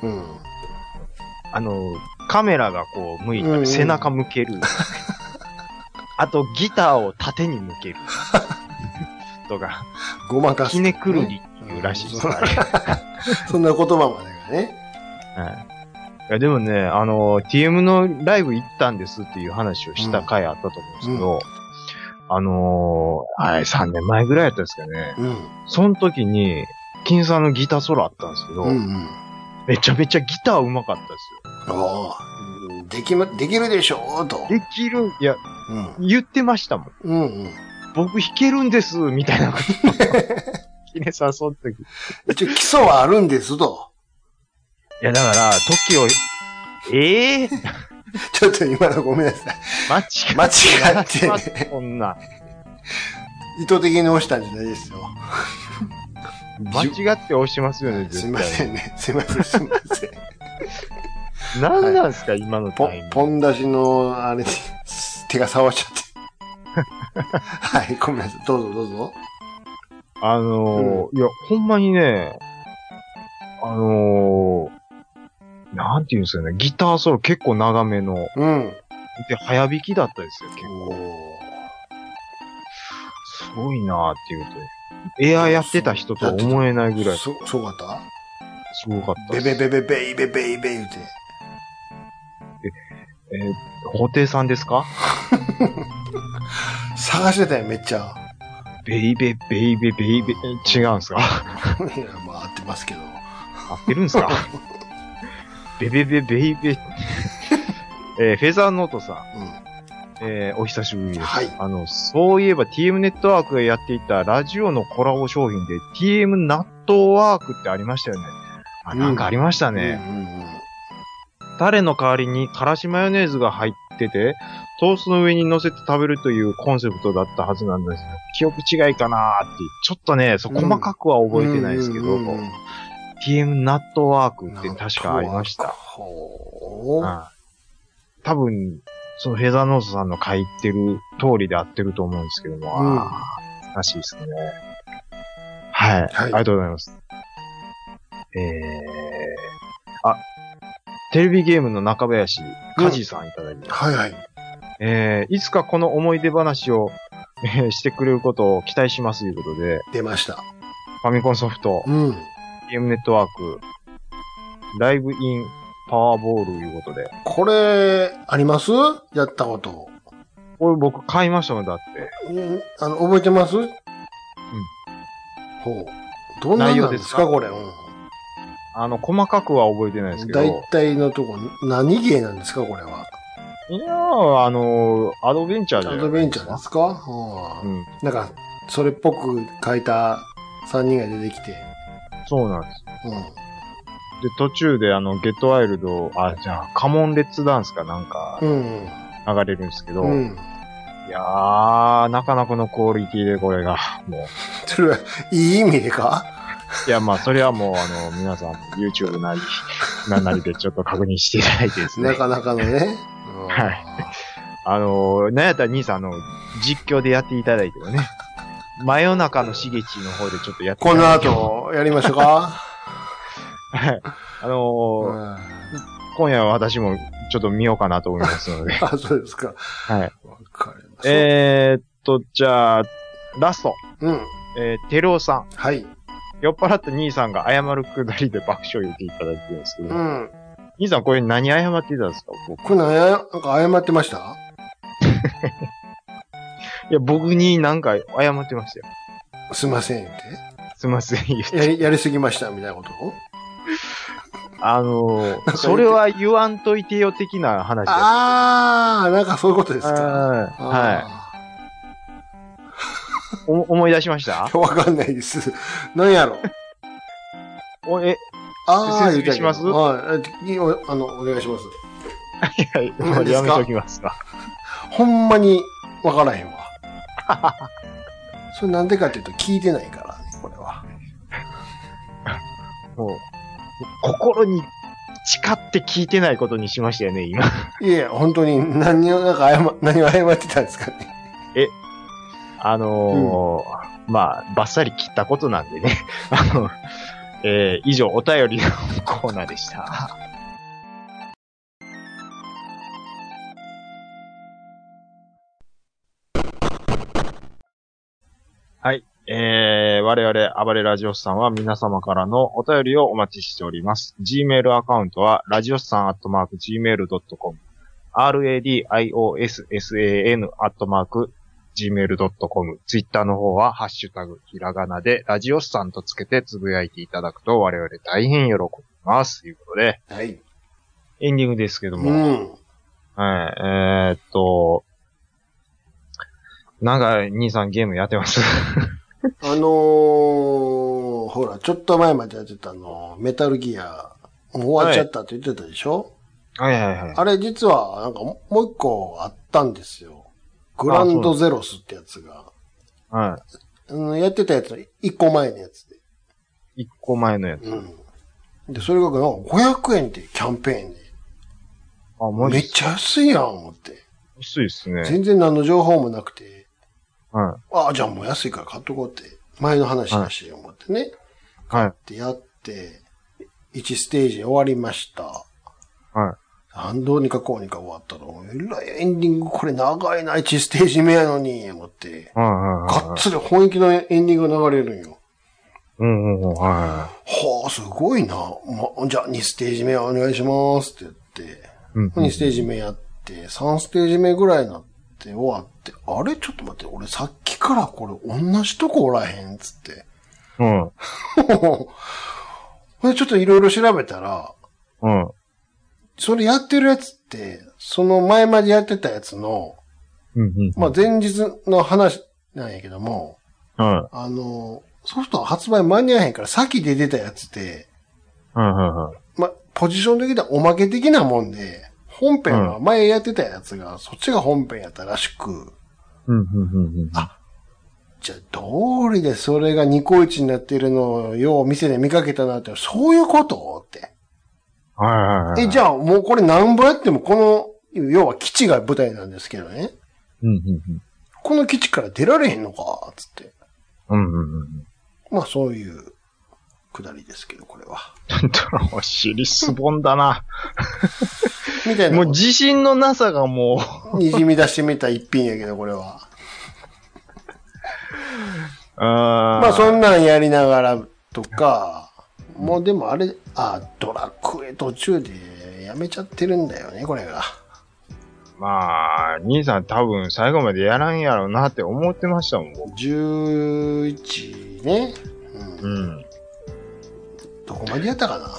カメラがこう向いたり、背中向ける。あと、ギターを縦に向ける。とか。 ごまかす。 ひねくるりっていうらしいです。 そんな言葉までがね。 いや、でもね、TM のライブ行ったんですっていう話をした回あったと思うんですけど、3年前ぐらいやったんですかね。その時に、金さんのギターソロあったんですけど、めちゃめちゃギター上手かったですよ。 できるでしょと。 できる、いや、言ってましたもん。僕弾けるんです、みたいなこと。キネさん、その時。 一応基礎はあるんですと。 いや、だから、時を、 ちょっと今のごめんなさい。間違ってね。 そんな。 意図的に押したんじゃないですよ。 間違って押しますよね、 すいませんね。すいません。 何なんですか、今のタイミング。 ポン出しの、あれで、手が触っちゃって。はい、ごめんなさい。どうぞ。 いや、ほんまにね、なんていうんですかね、ギターソロ結構長めの。で、早弾きだったですよ、結構。すごいなーっていうと。エアやってた人とは思えないぐらい。 すごかったすごかった。 ベイ言うて。 布袋さんですか探してたよ、めっちゃ。 ベイベ、違うんすかや、まあ合ってますけど。 合ってるんですかベイベ。フェザーノートさん。お久しぶりです。はい。そういえば TM ネットワークがやっていたラジオのコラボ商品で TM 納豆ワークってありましたよね。なんかありましたね。タレの代わりにからしマヨネーズが入ってて、トーストの上に乗せて食べるというコンセプトだったはずなんですけど、記憶違いかなーって、ちょっとね、細かくは覚えてないですけど、TM 納豆ワークって確かありました。多分、そのフェザーノートさんの書いてる通りで合ってると思うんですけども、難しいですね。はい。ありがとうございます。テレビゲームの中林、カジさんいただきます。はいはい。いつかこの思い出話を、してくれることを期待しますということで。 出ました。 ファミコンソフト。ゲームネットワーク。ライブインパワーボールいうことで。 これ、ありますやったこと。 これ僕買いましたもん、だって。 覚えてます？ほう。どんな内容ですかこれ。 細かくは覚えてないですけど。 大体のとこ、何ゲーなんですかこれは。 いやー、アドベンチャーじゃないですか。 アドベンチャーですかなんか、それっぽく書いた3人が出てきて。 そうなんです。で、途中でゲットワイルド、じゃあ、カモンレッツダンスかなんか、流れるんですけど、いやー、なかなかのクオリティでこれが、もう。 それは、いい意味でか？ いや、まあ、それはもう、皆さん、YouTube なり、なんなりでちょっと確認していただいてですね。 なかなかのね。 はい。なんやったら兄さん、実況でやっていただいてもね。真夜中のしげちの方でちょっとやってこの後、やりましょうか？ はい。今夜は私もちょっと見ようかなと思いますので。 そうですか。 はい。わかりました。じゃあ、ラスト。テロさん。 はい。 酔っ払った兄さんが謝るくだりで爆笑を言っていただいてるんですけど。兄さんこれ何謝っていたんですか？ これなんか謝ってました？ いや、僕になんか謝ってましたよ。 すいませんって。 すいません言って。 やりすぎましたみたいなこと？ それは言わんといてよ的な話です。 なんかそういうことですか。 はい。思い出しました？ わかんないです。何やろ。説明します？はい。お願いします。 はい。やめときますか。 ほんまにわからへんわ。それなんでかっていうと聞いてないからね、これは。 もう、心に誓って聞いてないことにしましたよね、今。 いや、本当に何を謝ってたんですかね。 まあ、バッサリ切ったことなんでね。以上、お便りのコーナーでした。はい。我々、暴れラジオスさんは皆様からのお便りをお待ちしております。Gmail アカウントは、ラジオスさん@gmail.com、radiossan@gmail.com、Twitter の方は、ハッシュタグ、ひらがなで、ラジオスさんとつけてつぶやいていただくと、我々大変喜びます。ということで、 はい。 エンディングですけども、はい、なんか、兄さんゲームやってますほら、ちょっと前までやってたメタルギア、終わっちゃったって言ってたでしょ？ はいはいはい。 あれ実は、なんかもう一個あったんですよ。グランドゼロスってやつが。 はい。 やってたやつの一個前のやつで。 一個前のやつ。 で、それがなんか500円ってキャンペーンで。マジめっちゃ安いやん、思って。 安いっすね。 全然何の情報もなくて。 はい。 じゃあもう安いから買っとこうって。前の話だし、思ってね。 はい。 ってやって、1ステージ終わりました。 はい。 どうにかこうにか終わったの。えらいエンディングこれ長いな、1ステージ目やのに、思って。がっつり本気のエンディングが流れるんよ。はあ、すごいな。じゃあ2ステージ目お願いしますって言って、2ステージ目やって、3ステージ目ぐらいになって終わって、あれちょっと待って、俺さっきからこれ同じとこおらへんつって。 うん。 で、ちょっといろいろ調べたら、 うん。 それやってるやつって、その前までやってたやつの、 うん。 まあ前日の話なんやけども、 うん。 ソフト発売間に合わへんから先で出たやつで、 うん。 まあ、ポジション的なおまけ的なもんで、本編は前やってたやつが、そっちが本編やったらしく、あ、じゃあ、道理でそれがニコイチになっているのを、よう店で見かけたなって、そういうことって。じゃあ、もうこれ何本やっても、この、要は基地が舞台なんですけどね。この基地から出られへんのか、つって。まあ、そういうくだりですけど、これは。 尻すぼんだな。 みたいな。 もう自信のなさがもう。にじみ出してみた一品やけど、これは。まあ、そんなんやりながらとか、もうでもあれ、ドラクエ途中でやめちゃってるんだよね、これが。 まあ、兄さん多分最後までやらんやろうなって思ってましたもん。 11ね。うん。どこまでやったかな。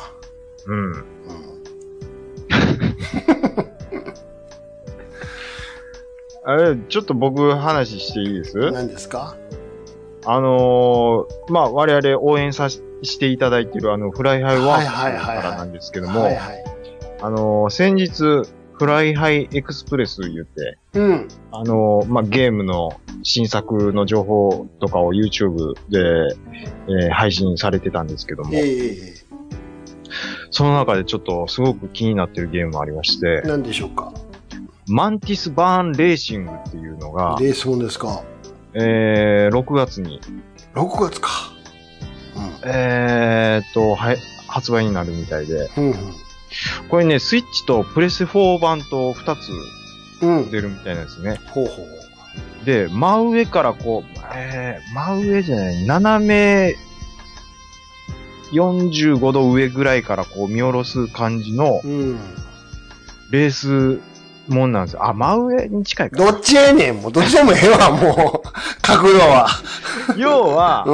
あれ、ちょっと僕話していいです？ 何ですか？ まあ、我々応援していただいているフライハイワークからなんですけども、先日、フライハイエクスプレス言って、まあ、ゲームの新作の情報とかを YouTube で、配信されてたんですけども、その中でちょっとすごく気になってるゲームがありまして、 何でしょうか？ マンティスバーンレーシングっていうのが、 レースもんですか ？6月に。 6月か。 発売になるみたいで。これね、スイッチとプレス4版と2つ出るみたいなんですね。で、真上からこう、真上じゃない、斜め45度上ぐらいからこう見下ろす感じの、レースもんなんですよ。真上に近いか。 どっちやねん、もうどっちでもええわ、もう。角度は。 要は、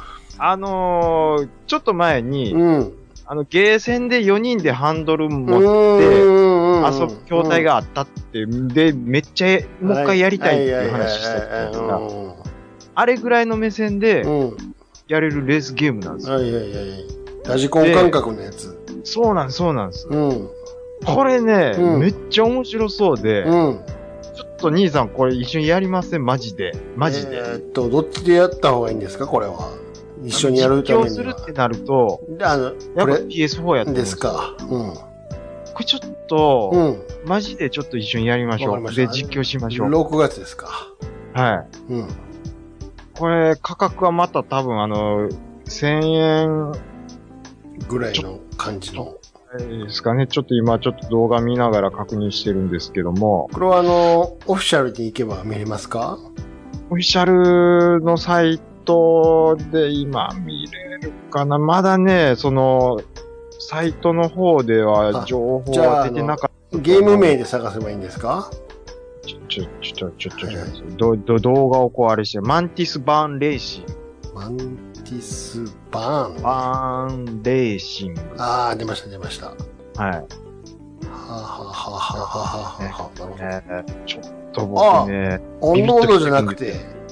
ちょっと前に、ゲーセンで4人でハンドル持って、遊ぶ筐体があったって、で、めっちゃ、もう一回やりたいっていう話したじゃないですか。あれぐらいの目線で、やれるレースゲームなんですよ。 ラジコン感覚のやつ。 そうなんです。これね、めっちゃ面白そうで、ちょっと兄さんこれ一緒にやりません？マジで。 どっちでやった方がいいんですかこれは。一緒にやるためには。 実況するってなると、やっぱ PS4 やってますか。これちょっと、マジでちょっと一緒にやりましょう。で、実況しましょう。 6月ですか。 はい。これ、価格はまた多分1000円ぐらいの感じの。 ですかね。ちょっと今ちょっと動画見ながら確認してるんですけども。 これはオフィシャルに行けば見れますか？ オフィシャルのサイトで今見れるかな。まだね、サイトの方では情報は出てなかった。 ゲーム名で探せばいいんですか？ 動画をこうあれして、マンティスバーンレーシング。 マンティスバーン。 バーンレーシング。 出ました。はい。なるほど。ちょっと僕ね。 オンロードじゃなくて。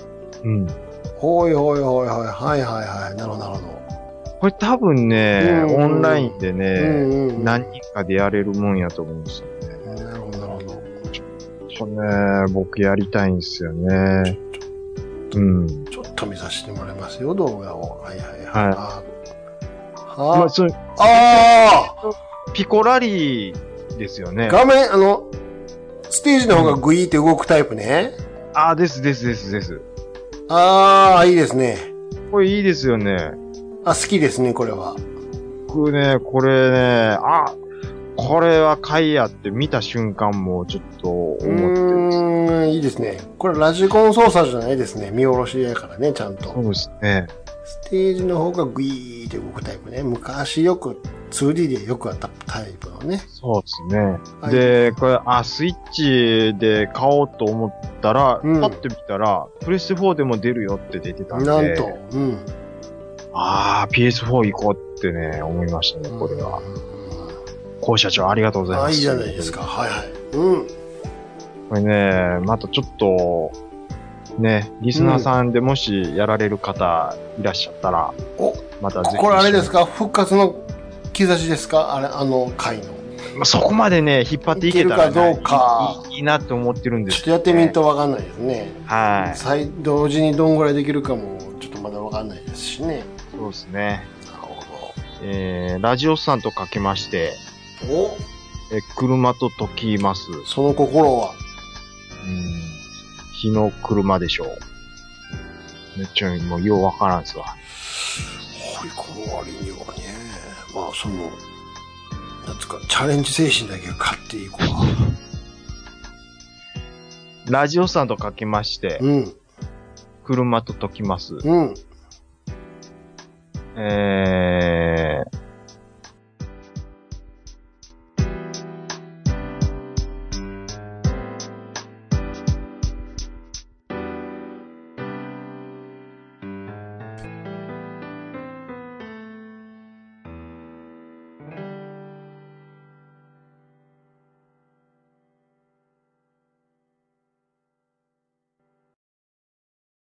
はい。なるほど。 これ多分ね、オンラインでね、何人かでやれるもんやと思うんですよね。 なるほど。 ちょっとね、僕やりたいんですよね。 ちょっと見させてもらいますよ、動画を。 ピコラリーですよね。 画面、ステージの方がグイーって動くタイプね。 です。 いいですね。 これいいですよね。 好きですね、これは。 僕ね、これは買いやって見た瞬間もちょっと思ってる。 いいですね。これラジコン操作じゃないですね。見下ろしやからね、ちゃんと。 そうですね。 ステージの方がグイーって動くタイプね。昔よく 2D でよくあったタイプのね。 そうですね。で、これ、スイッチで買おうと思ったら、パッて見たら、プレステ4でも出るよって出てたんで。 なんと。 PS4 行こうってね、思いましたね、これは。高社長ありがとうございます。 いいじゃないですか。はいはい。 これね、またちょっと、ね、リスナーさんでもしやられる方いらっしゃったら、またぜひ。 これあれですか？復活の兆しですか？回の。 そこまでね、引っ張っていけたら、ね、 いけるかどうかいいなって思ってるんです、 ちょっとやってみんとわかんないですね。 はい。 同時にどんぐらいできるかも、ちょっとまだわかんないですしね。 そうですね。 なるほど。ラジオさんとかけまして、車と解きます。 その心は日の車でしょう。めっちゃもうようわからんすわ。 はい、この割にはね、まあなんつうか、チャレンジ精神だけは買っていこう。ラジオさんとかけまして、車と解きます。